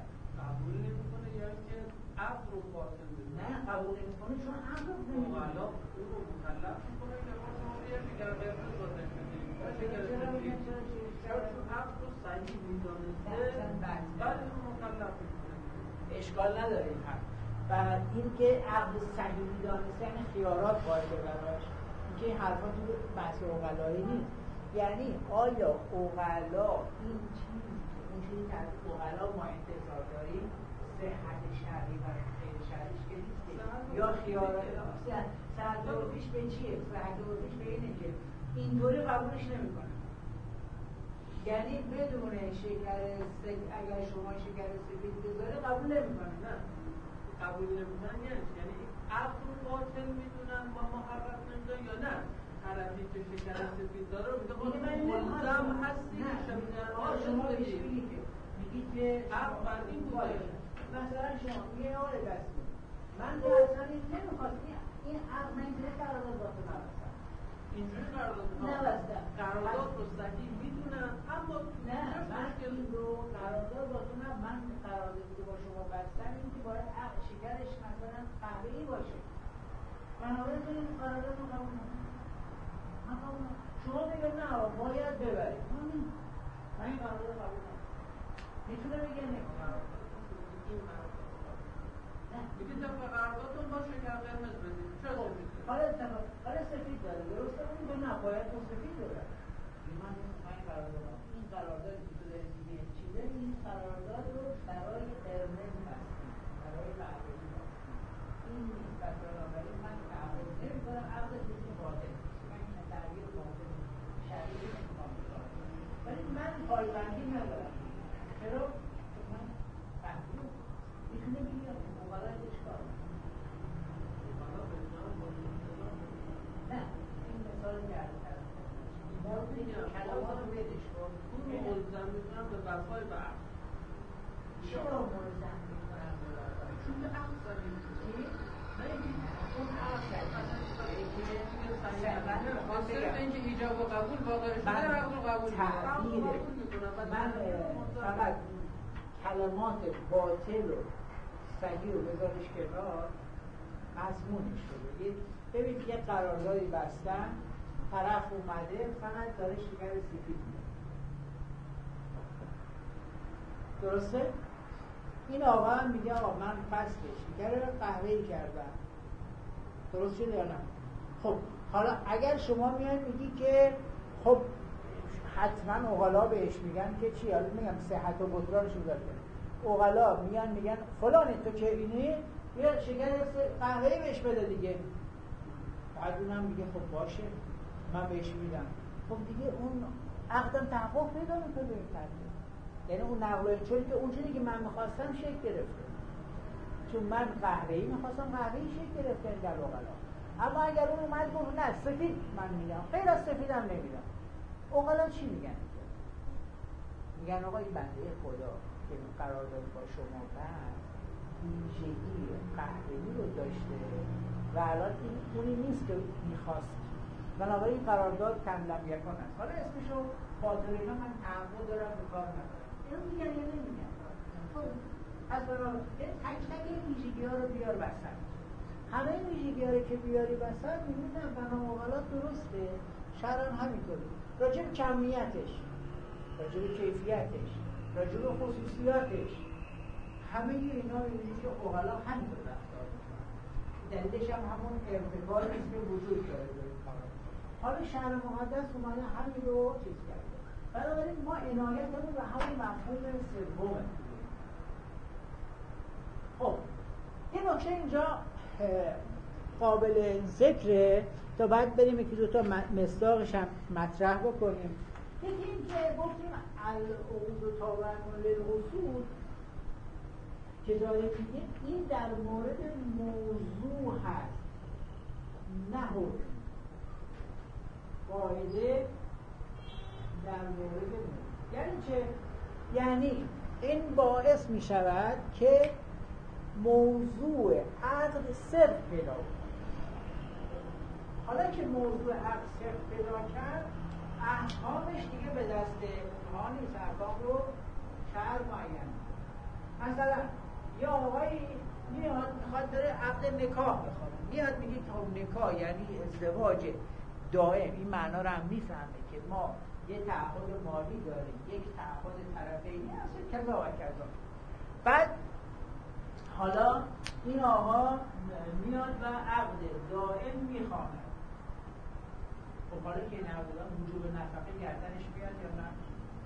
قبول نمیکنه یا اینکه عقد رو باطل میکنه؟ نه قبول نمیکنه چون عقد رو نمیکنه. حالا او رو مکلف میکنه که ما شما یه شکر قرمز بازش بدیم. چرا چون عقد رو صحیح میدانسته بعد اون مکلف میکنه. اشکال نداره این حق. و اینکه عقد صحیح میدانستن خیارات قائله براش، اینکه این حرفا تو بحث عقلایی نیست. یعنی آیا عقلا این چیزی که اون چیزی که از عقلا ما انتظار داریم صحت شرعی و غیر شرعیش که نیست یا خیارات صحت عرفیش به چیه؟ صحت عرفیش به اینه که اینطوری قبولش نمیکنه. یعنی بدون شکر اگر شما شکر سفید بذاره قبول نمیکنه. نه قبول نمیکنن یعنی عقد رو باطل میدونن با محرم نمیدونن یا نه طرفی که شکر سفید داره میگه ملزم هستی شما بهش میگید که عقد بر این بوده. مثلا شما یه آقای دستی من که اصلا این نمیخواست این عقد من اینجوری قرارداد با تو نبستم اینجوری قرارداد نبستم قرارداد رو صحیح میدونن اما نه من این رو قرارداد با تو من قراردادی که با شما بستم این که باید عقد شکرش مثلا قهوه‌ای باشه بنابراین این قرارداد رو قبول نکنم شما بگه نه باید ببرید من این قرارداد قبول نکنم میتونه بگه نه میگه طبق قراردادتون با شکر قرمز بدید. چرا حالا سفید داره درسته اون نه باید تو سفید ببرید. من این قراردادی که تو داری میگی چیزه این قرارداد رو برای قرمز بستیم برای قهوه‌ای بستیم این نیست. پس بنابراین من تعهد نمی‌کنم عقد چیزی باطل من این تعبیر باطل شرعی نمی‌خوام بکنم ولی من پایبندی ندارم. چرا؟ چون من فهمیدم میتونه بگم مقابلت اشکال نه این مثال کرده کلمات رو بدش کن ملزم میکنم به وفای به عقد. چرا ملزم میکنم به وفای؟ چون به عقد زدیم اون عقد صرف اینکه ایجاب و قبول واقع شده عقد رو قبول میکنم. من فقط کلمات باطل و صحیح رو بذارش کنار مضمونش رو بگید. ببین یه قراردادی بستن طرف اومده فقط داره شکر سفید میده درسته؟ این آقا هم میگه آقا من فصلش شکر قهوه‌ای کردم درست شده یا نه؟ خب حالا اگر شما میای میگی که خب حتما عقلا بهش میگن که چی؟ حالا میگم صحت و بطلانش رو داره عقلا میگن فلانه تو که اینی بیا شکر قهوه‌ای بهش بده دیگه. بعد اونم میگه خب باشه من بهش میدم. خب دیگه اون عقدم تحقق پیدا میکنه به این ترتیب. یعنی اون نقل چون که اونجوری که من میخواستم شکل گرفته چون من قهوه‌ای میخواستم قهوه‌ای شکل گرفته در عقلا. اما اگر اون اومد گفت نه سفید من میدم غیر از سفیدم نمیدم عقلا چی میگن؟ میگن آقا این بنده خدا که قرارداد با شما بست ویژگی قهوه‌ای رو داشته و الان این اونی نیست که میخواست بنابراین قرارداد کندم یکان است. حالا اسمشو باطل اینا من تعهد دارم به کار ندارم اینو میگن یا نمیگن؟ از بنابراین تک تک این ویژگی ها رو بیار بسن همه این ویژگی ها رو که بیاری بسن میبینم بنا مقالات درسته شرم همینطوری راجع به کمیتش راجع به کیفیتش راجع به خصوصیاتش همه اینا می‌بینید که عقلا همینطور رفتار می‌کنن. دلیلش هم همون ارتکاری است که وجود داره در این کار. حالا شرع مقدس اومده همین رو چیز کرده. بنابراین ما عنایتمون به همون مفهوم سومه. خب این نکته اینجا قابل ذکره تا بعد بریم یکی دو تا مصداقش هم مطرح بکنیم. یکی این که گفتیم العقود تابعاً للحصول که داره میگه این در مورد موضوع هست نه حکم قاعده در مورد موضوع یعنی چه؟ یعنی این باعث می شود که موضوع عقد صرف پیدا کنه. حالا که موضوع عقد صرف پیدا کرد احکامش دیگه به دست اونها نیست، احکام رو شرع معین. مثلا یا آقایی میاد میخواد داره عقد نکاح بخواد، میاد میگه که نکاح یعنی ازدواج دائم. این معنا رو هم میفهمه که ما یه تعهد مالی داریم، یک تعهد طرفینی هست، کذا و کذا. بعد حالا این آقا میاد و عقد دائم میخواند. خب حالا که این عقدان وجوب نفقه گردنش میاد یا نه؟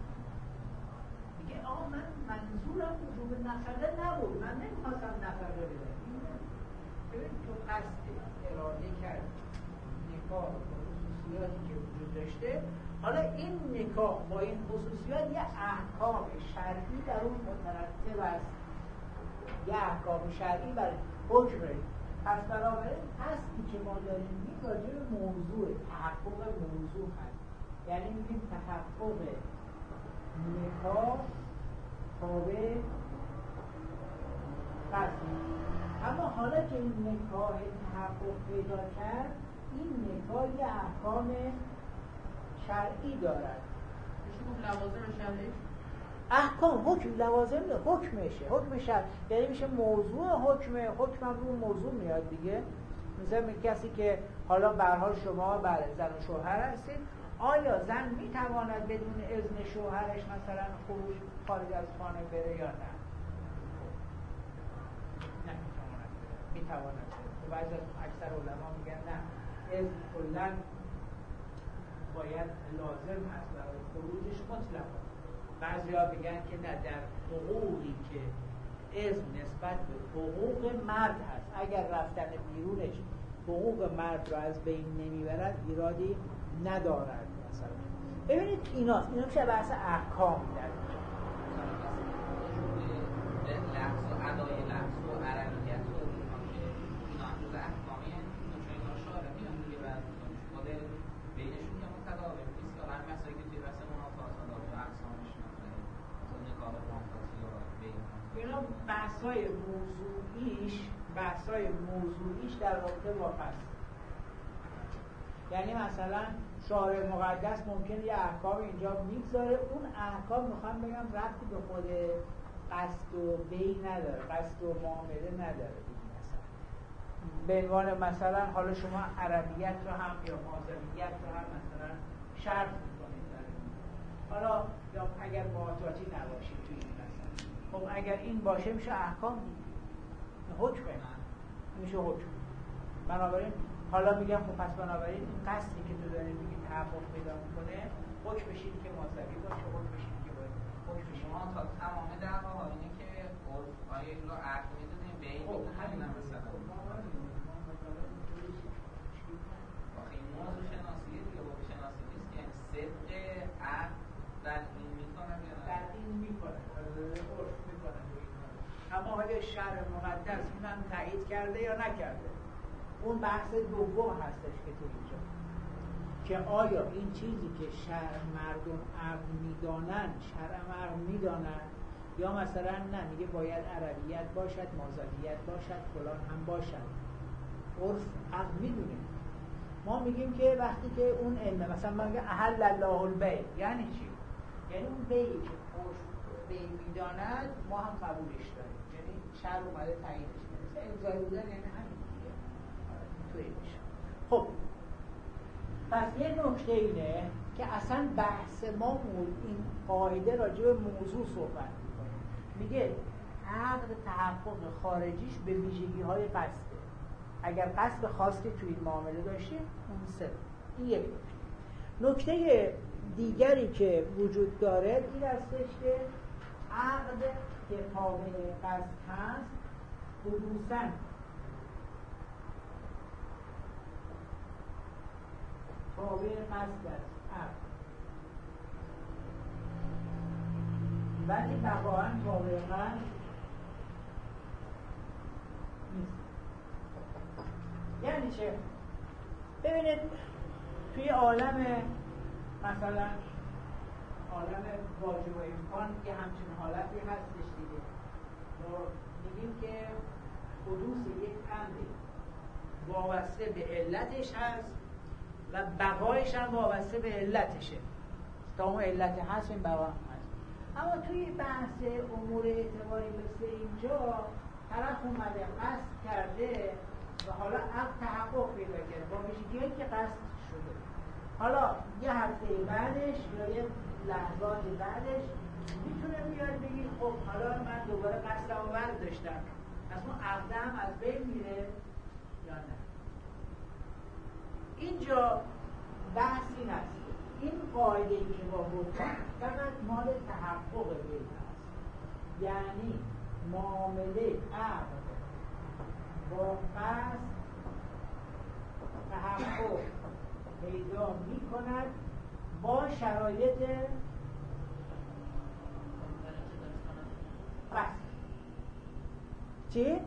میگه آقا من منظورم وجوب نفقه نبود، من نمیخواستم نفقه بدم. ببین تو قصد اراده کرد نکاح با خصوصیاتی که وجود داشته، حالا این نکاح با این خصوصیات یه احکام شرعی در اون مترتب است، یه احکام شرعی برای حکم. پس بنابراین اصلی که ما داریم میگیم راجع به موضوع تحقق موضوع هست، یعنی میگیم تحقق نکاح تابع قصد. اما حالا که این نکاح تحقق پیدا کرد، این نکاح یه احکام شرعی دارد. میشه لوازم شرعی؟ احکام حکم لوازم حکمشه، حکم شرع یعنی میشه موضوع حکم هم رو موضوع میاد دیگه. مثلا کسی که حالا به هر حال شما بله زن و شوهر هستید، آیا زن میتواند بدون اذن شوهرش مثلا خروج خارج از خانه بره یا نه؟ نه میتواند. و بعضی از اکثر علما میگن نه، اذن کلا باید لازم هست برای خروجش مطلقا. بعضی‌ها میگن که نه، در حقوقی که اذن نسبت به حقوق مرد هست، اگر رفتن بیرونش حقوق مرد را از بین نمیبرد ایرادی ندارد. مثلا ببینید اینا میشه بحث احکام در اینجا. لفظ و ادای لفظ و عربیت و اینا هم جز احکامی هست، چون اینا شاره میان دیگه بعد مدل بینشون که متداول نیست که هر مسایی که توی بحث منافات و اقسامش مثلا نکاح منافاتی یا بین اینا بحثای موضوعیش در رابطه با قصد. یعنی مثلا شارع مقدس ممکنه یه احکام اینجا میگذاره، اون احکام میخوام بگم ربطی به خود قصد و بی نداره، قصد و معامله نداره. مثلا به عنوان مثلا حالا شما عربیت رو هم یا مازنیت رو هم مثلا شرط میکنید در این. حالا یا اگر معاطاتی نباشید توی این مثلا، خب اگر این باشه میشه احکام، حکمه، میشه حکم. بنابراین حالا میگم خب پس بنابراین این قصدی که تو داری میگی تحقق پیدا میکنه، حکمش اینه که مازدی باشه، حکمش اینه که باید حکم شما تا تمام دعواها اینه که آیا این رو عقل میدونیم به این همین هم مثلا این موضوع شناسیه دیگه، با شناسی نیست که صدق عقل در این میکنم یا در این میکنه عرف میکنه. اما آیا شرع مقدس این هم تایید کرده یا نکرده؟ اون بحث دوم هستش که تو اینجا، که آیا این چیزی که شرع مردم عقل میدانن شرع مردم میدانن، یا مثلا نه میگه باید عربیت باشد، مازدیت باشد، فلان هم باشد. عرف عقل میدونه. ما میگیم که وقتی که اون علمه، مثلا من میگم احل الله البیع، یعنی چی؟ یعنی اون بیعی که عرف بیع میداند ما هم قبولش داریم، یعنی شرع اومده تعیینش کنه. امضای بودن یعنی همین دیگه. توی میشه. خب پس یه نکته اینه که اصلا بحث ما این قاعده راجع به موضوع صحبت میکنه. میگه عقد تحقق خارجیش به ویژگی های قصده. اگر قصد خاصی توی این معامله داشتیم اون سه. این یک نکته دیگری که وجود داره این هستش که عقد که تابع قصد هست حدوثاً تابع قصد است عقد، ولی بقااً تابع قصد نیست. یعنی چه؟ ببینید توی عالم مثلا عالم واجب و امکان که همچین حالتی هستش دیگه، ما میگیم که حدوث یک امر وابسته به علتش هست و بقایش هم وابسته به علتشه. تا اون علت هست این بقا هست. اما توی بحث امور اعتباری مثل اینجا طرف اومده قصد کرده و حالا عقد تحقق پیدا کرده با ویژگی‌هایی که قصد شده. حالا یه هفته بعدش یا یه لحظات بعدش میتونه بیاد بگی خب حالا من دوباره قصدمو برداشتم، از اون عقدم از بین میره یا نه. اینجا بحث این است این قاعده‌ای که با بودن فقط مال تحقق بیع است، یعنی معامله عقد با قصد تحقق پیدا می کند با شرایط قصد. چی؟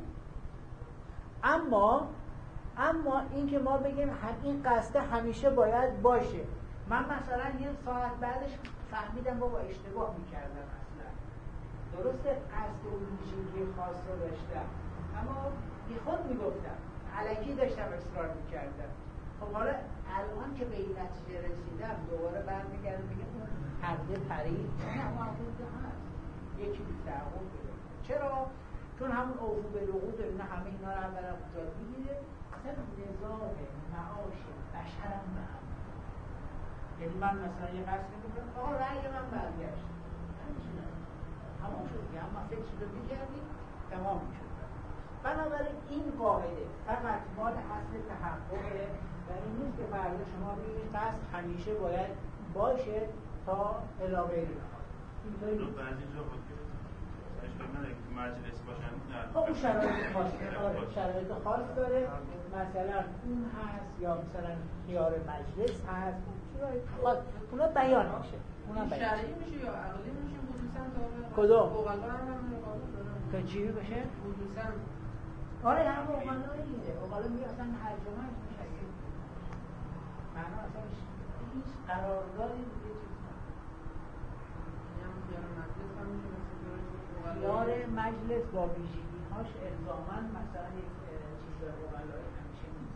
اما این که ما بگیم این قصد همیشه باید باشه. من مثلا یه ساعت بعدش فهمیدم بابا اشتباه میکردم، اصلا درسته قصد اون ویژگی خاص رو داشتم اما بی خود میگفتم، الکی داشتم اصرار میکردم. خب حالا الان که به این نتیجه رسیدم دوباره برمیگردم میگم اون حرده پرید نه معقول که هست یکی بی تعقل بده. چرا؟ چون همون اوفو به لغود اینا همه اینا رو اولا کجا میگیره اصلا نظام معاش بشرم به هم. یعنی من مثلا یه قصد میکنم آقا رأی من برگشت تمام شد، یعنی ما فکر رو میکردیم تمام شد. بنابراین این قاعده فقط مال اصل تحققه و این نیست که فردا شما بگید قصد همیشه باید باشه تا علاوه اینطوری نیست. بعضی جا بود که مجلس باشن خب اون شرایط خاص داره، شرایط خاص داره، مثلا اون هست یا مثلا خیار مجلس هست، اونا بیان میشه. اونا بیان شرعی میشه یا عقلی میشه خصوصا تا کدوم؟ اوغلا هم مقابل داره که چی بشه؟ خصوصا آره هم اوغلا میگه، اوغلا میگه اصلا ترجمهش میشه معنا اصلا هیچ قراردادی دیگه چیز خیار مجلس با ویژگی‌هاش الزاماً مثلا یک چیز اوغلایی همیشه نیست.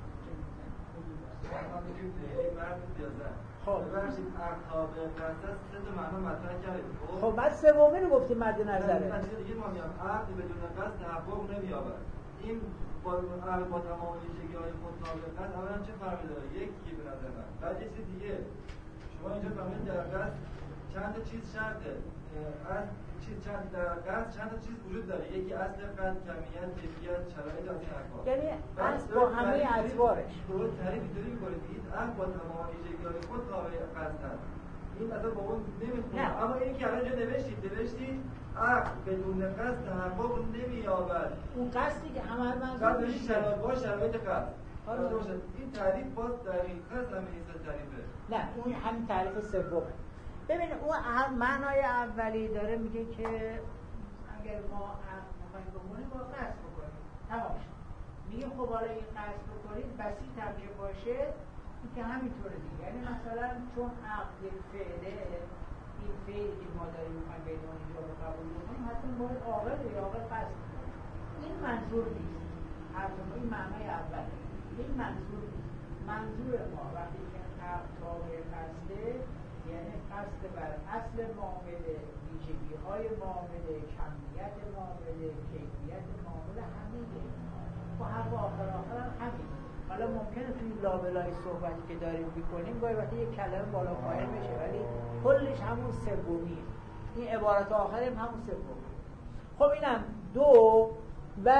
خب ببخشید عقد به قصد است سه تا معنا مطرح کردیم. خب بعد سومی رو گفتیم مد نظره. نتیجه دیگه ما میگم عقد بدون قصد تحقق نمی‌یابد. این با عقد با تمام ویژگی‌های خود تابع قصد اولا چه فرقی داره؟ یکی به نظر من. بعد یه چیز دیگه شما اینجا فهمیدید در قصد چند تا چیز شرطه. از چند در قصد چند تا چیز وجود داره. یکی اصل قصد، کمیت، کیفیت، شرایط از این حرفا. یعنی اصل با همه اطوارش. درست تعریف اینطوری می‌کنید این عقد با تمام ویژگی‌های خود تابع قصد است. این اصلا با اون نمیخونه. اما اینی که الان اینجا نوشتید عقد بدون قصد تحقق نمی‌یابد. اون قصدی که همه منظور شرایط با شرایط قصد. این تعریف باز دقیقاً همین تعریفه. نه اون همین تعریف سومه. ببین اون معنای اولی داره میگه که اگر ما عقد می‌خوایم بکنیم با قصد بکنیم تمام شد. میگه خب حالا این قصد بکنید بسیط هم که باشه این که همینطوره دیگه. یعنی مثلا چون عقد یک فعله این فعلی که ما داریم می‌خوایم بین اینجا رو قبول بکنیم حتما باید عاقل یا عاقل قصد کنیم. این منظور نیست. این معنای اوله. این منظور نیست. منظور ما وقتی که عقد تابع قصده یعنی قصد بر اصل معامله، ویژگی‌های معامله، کمیت معامله، کیفیت معامله همین با حرف آخر هم همین. حالا ممکنه توی لابلای صحبتی که داریم می‌کنیم گاهی وقتی یک کلمه بالا پایین بشه ولی کلش همون سومیه. این عبارت آخر هم همون سومیه. خب اینم دو و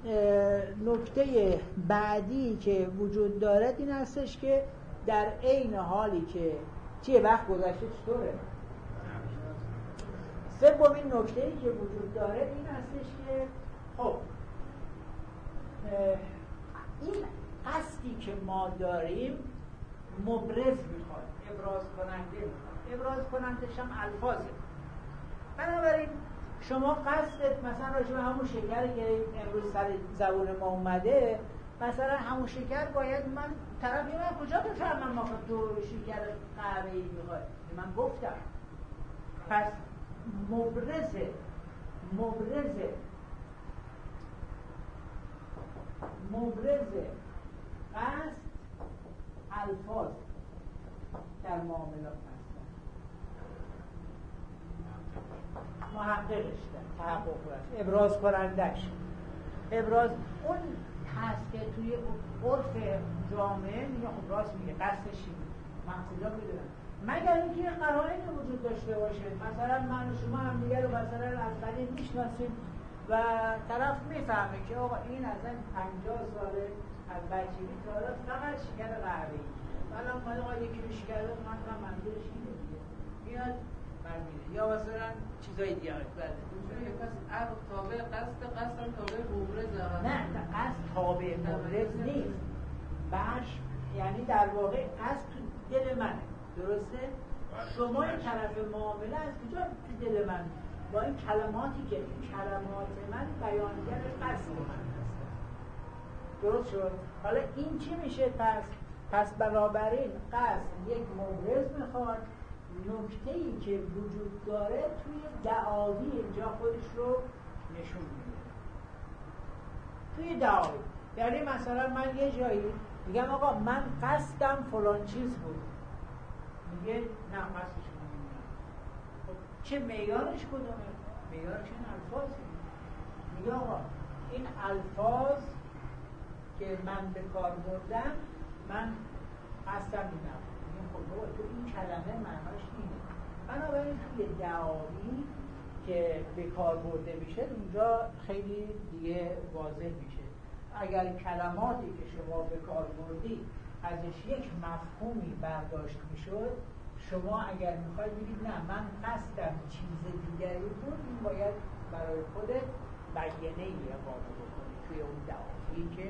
نکته بعدی که وجود دارد این هستش که در عین حالی که چیه وقت گذشته چطوره؟ سومین نکته‌ای که وجود داره این هستش که خب این قصدی که ما داریم مبرز میخواد، ابراز کننده میخواد، ابراز کنندش هم الفاظه. بنابراین شما قصدت مثلا راجع به همون شکر که امروز سر زبون ما اومده مثلا همون شکر باید من طرفی من کجا بفهمم ما تو شکر قهوه‌ای میخواد؟ من گفتم پس مبرزه قصد الفاظ در معاملات هستن. تحقق است، ابراز کنندش. ابراز اون هست که توی عرف جامعه میگه خب راست میگه، قصدش چیه، من کجا بدونم، مگر اینکه یه قرائنی وجود داشته باشه. مثلا من و شما هم دیگه رو مثلا از قدیم میشناسیم و طرف میفهمه که آقا این اصلا 50 ساله از بچگی تا حالا فقط شکر قهوه‌ای، ولی آقا یکی رو شکر من منظورش اینه دیگه، میاد برمیره. یا مثلا چیزای دیگه بله پس تابع قصد تابع مبرز. نه قصد تابع مبرز نیست، بخش یعنی در واقع قصد تو دل منه، درسته؟ شما این طرف معامله از کجا تو دل من؟ با این کلماتی که این کلمات من بیانگر قصد من هست. درست شد؟ حالا این چی میشه پس بنابراین قصد یک مبرز میخواد، نکته‌ای که وجود داره توی دعاوی اینجا خودش رو نشون میده. توی دعاوی یعنی مثلا من یه جایی میگم آقا من قصدم فلان چیز بود، میگه نه قصدش نمیدونم. خب چه معیارش کدومه؟ معیارش این الفاظه. میگه آقا این الفاظ که من به کار بردم من قصدم اینم. خب بابا تو این کلمه معناش اینه. بنابراین توی دعاوی که به کار برده میشه اونجا خیلی دیگه واضح میشه. اگر کلماتی که شما به کار بردی ازش یک مفهومی برداشت میشد، شما اگر میخواید بگید نه من قصدم چیز دیگری بود، این باید برای خودت بیانه ای اقامه بکنی توی اون دعاوی که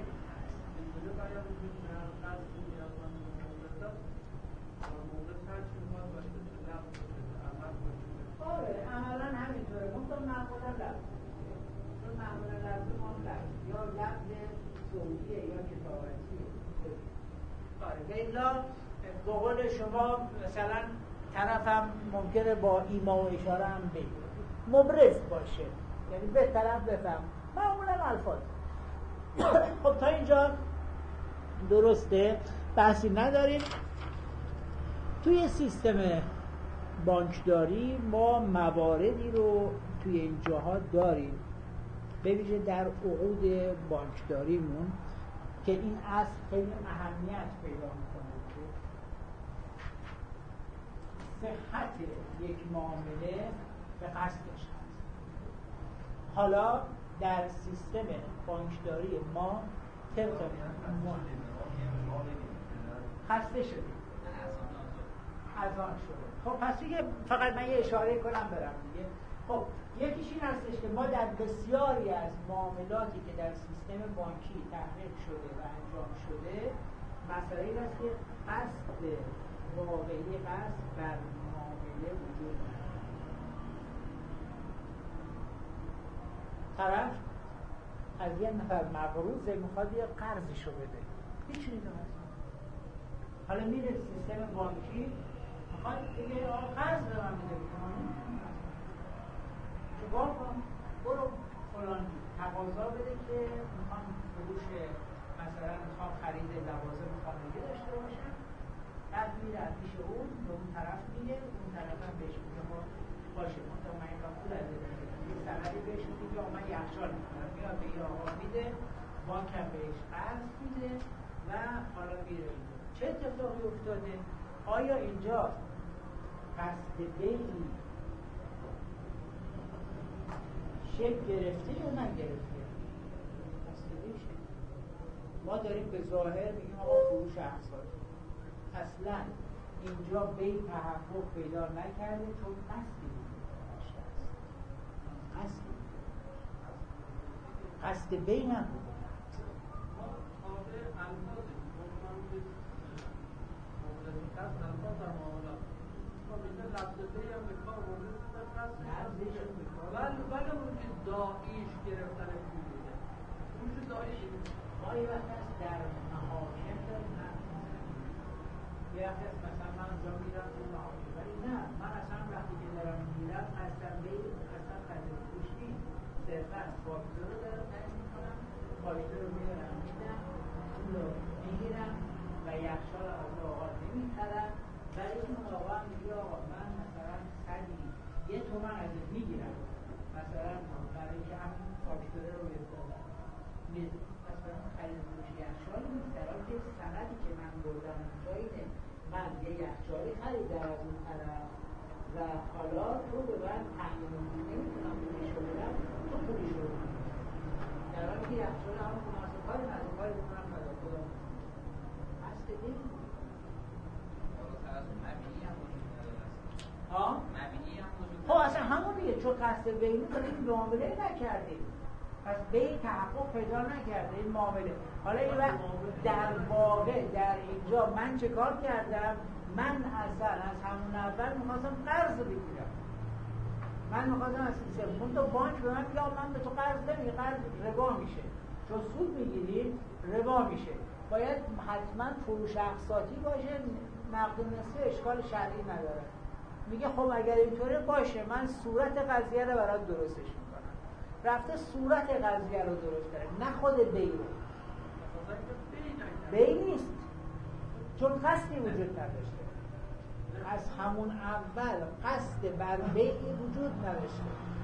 آره عملا همینطوره. منطقه معمولا لفظ چون معمولا لفظ ما لفظ یا لفظ صوتیه یا کتابتیه. آره لیلا به قول شما مثلا طرفم ممکنه با ایما و اشاره هم بگه مبرز باشه، یعنی به طرف بفهم معمولا الفاظ. خب تا اینجا درسته، بحثی نداریم. توی سیستم بانکداری ما مواردی رو توی این جاها داریم، به ویژه در عقود بانکداریمون که این اصل خیلی اهمیت پیدا میکنه که صحت یک معامله به قصدش هست. حالا در سیستم بانکداری ما طبق خسته شدیم، از آن شده. خب پس دیگه فقط من یه اشاره کنم برم دیگه. خب یکیش این هستش که ما در بسیاری از معاملاتی که در سیستم بانکی تحقیق شده و انجام شده مسئله این است که قصد واقعی قصد بر معامله وجود نداره. طرف از یه نفر مقروضه میخواد یه قرضشو بده، هیچ چیزی نمیشه. حالا میره سیستم بانکی میخواد بگه آقا قرض به من بده، چکار کنم؟ برو فلان تقاضا بده که میخوام فروش مثلا میخوام خرید لوازم خانگی داشته باشم. بعد میره از پیش اون به اون طرف میگه، اون طرف هم بهش میگه باشه منطقه من اینقدر پول از یه سنری بهش میگه که من یخچال میکنم، میاد به این آقا میده، بانک هم بهش قرض میده و حالا میره. چه اتفاقی افتاده؟ آیا اینجا قصد بیعی شکل گرفته یا نگرفته؟ قصد بیعی شکل. ما داریم به ظاهر میگیم آقا فروش اقساط، اصلا اینجا بیع تحقق پیدا نکرده چون قصدی داشته است. قصد بیع نبوده. ولی اون که داعیش گرفتن پول بوده، اون که داعیش ما یه وقت هست در محاکم داریم یه وقت هست مثلا من اونجا میرم تو محاکم، ولی نه من اصلا وقتی که دارم میرم اصلا خرید فروش نیست، صرفا فاکتور رو دارم تعیین میکنم، فاکتور رو میارم میدم، پول رو میگیرم و یخچال از آقا نمیخرم، ولی اون آقا میگه آقا من مثلا 100 تومن ازت میگیرم، مثلا برای اینکه همین فاکتوره رو بهدادن مثلا خرید فروش یخچال نیست، در حالی که سندی که من بردم اونجا اینه من یه یخچالی خریدم از اون طرف و حالا تو به من تأمین نمیتونم پولش رو بدم، تو پولش رو بدم، در حالی که یخچال همون مناسب کاری نداره، کاری بکنم فدا خدا هست دید خب اصلا همون دیگه، چون قصد بینی داره این معامله نکردیم، پس بین تحقق پیدا نکرده این معامله. حالا این وقت در واقع در اینجا من چه کار کردم؟ من اصلا از همون اول میخواستم قرض بگیرم، من میخواستم از سیستم تو بانک به من میگه من به تو قرض نمیگه، قرض ربا میشه، چون سود میگیریم ربا میشه، باید حتما فروش اقساطی باشه، نقد نصفی اشکال شرعی نداره. میگه خب اگر اینطوره باشه من صورت قضیه رو برات درستش میکنم، رفته صورت قضیه رو درست کرده، نه خود بی رو. بی نیست چون قصدی وجود نداشته، از همون اول قصد بر بیعی وجود نداشته.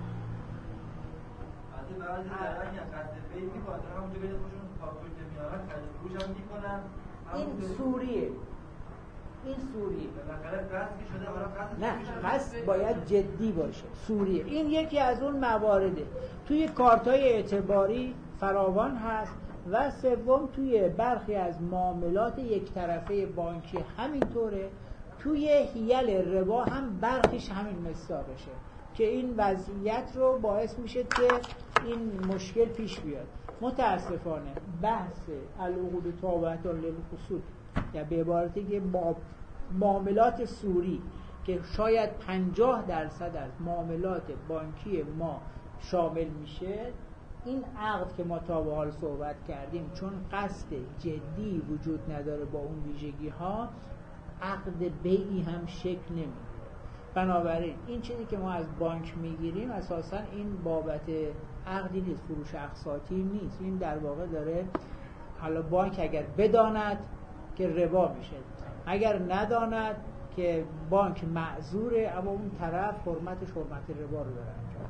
بعضی دارن یا قصد بی میکنن، همونجا بین خودشون فاکتور که میارن خرید فروش هم میکنن. این سوریه، این سوریه بالاخره قصد که شده، حالا قصد نه، قصد باید جدی باشه. سوریه این یکی از اون موارده، توی کارت‌های اعتباری فراوان هست و سوم توی برخی از معاملات یک طرفه بانکی همینطوره، توی حیل ربا هم برخیش همین مصداقشه که این وضعیت رو باعث میشه که این مشکل پیش بیاد. متاسفانه بحث العقود تابعة للأصول یا به عبارتی که معاملات سوری که شاید 50% از معاملات بانکی ما شامل میشه، این عقد که ما تا به حال صحبت کردیم چون قصد جدی وجود نداره با اون ویژگی ها، عقد بیعی هم شکل نمیگیره. بنابراین این چیزی که ما از بانک میگیریم اساسا این بابت عقدی نیست، فروش اقساطی نیست، این در واقع داره، حالا بانک اگر بداند که ربا میشه، اگر نداند که بانک معذوره، اما اون طرف حرمت ربا رو داره انجام.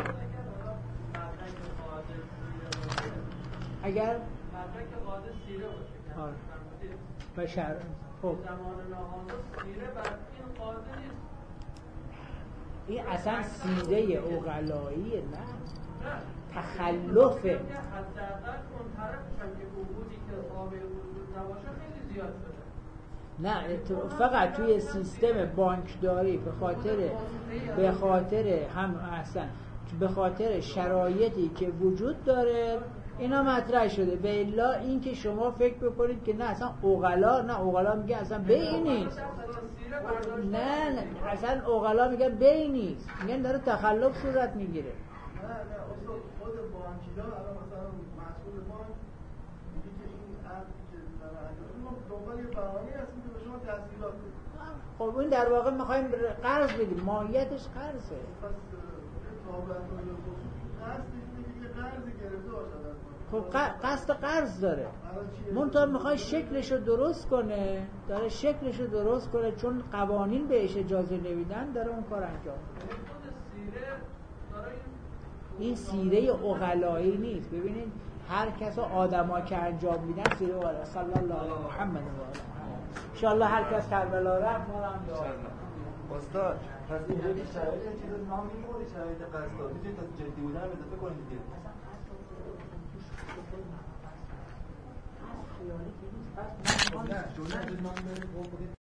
اگر مدرک قاضی سیره باشه و شرع خب زمان ناحاضر سیره بر این قاضی نیست، این اصلا سیره عقلاییه، نه تخلفه. حداقل اون طرفشم که وجودی که قابل وجود نباشه خیلی زیاد شده. نه فقط توی سیستم بانکداری به خاطر هم اصلا به خاطر شرایطی که وجود داره اینا مطرح شده. به الا این که شما فکر بکنید که نه اصلا عقلا میگه اصلا بی نیست، نه اصلا عقلا میگه بی نیست، میگن داره تخلف صورت میگیره. نه اصلا خود بانکی‌ها الان مثلا مسئول بانک میگه که این عقد که ما دنبال یه بهانه‌ای هستیم که به شما تسهیلات بدیم. خب این در واقع می‌خوایم قرض بدیم، ماهیتش قرضه. پس تابعات قصد اینه که قرضی گرفته باشه. خب قصد قرض داره، منتها میخوای شکلشو درست کنه، داره شکلشو درست کنه چون قوانین بهش اجازه نمیدن، داره اون کار انجام میده. این سیره عقلایی نیست. ببینید هر کس آدما که انجام میدن سیره عقلایی. صلی الله علیه محمد و آله ان شاء الله هر کس کربلا رفت ما هم استاد پس این جدی شرایط چیز نام میمونه، شرایط قصد میتونید تا جدی بودن اضافه کنید دیگه. خیالی که نیست. پس من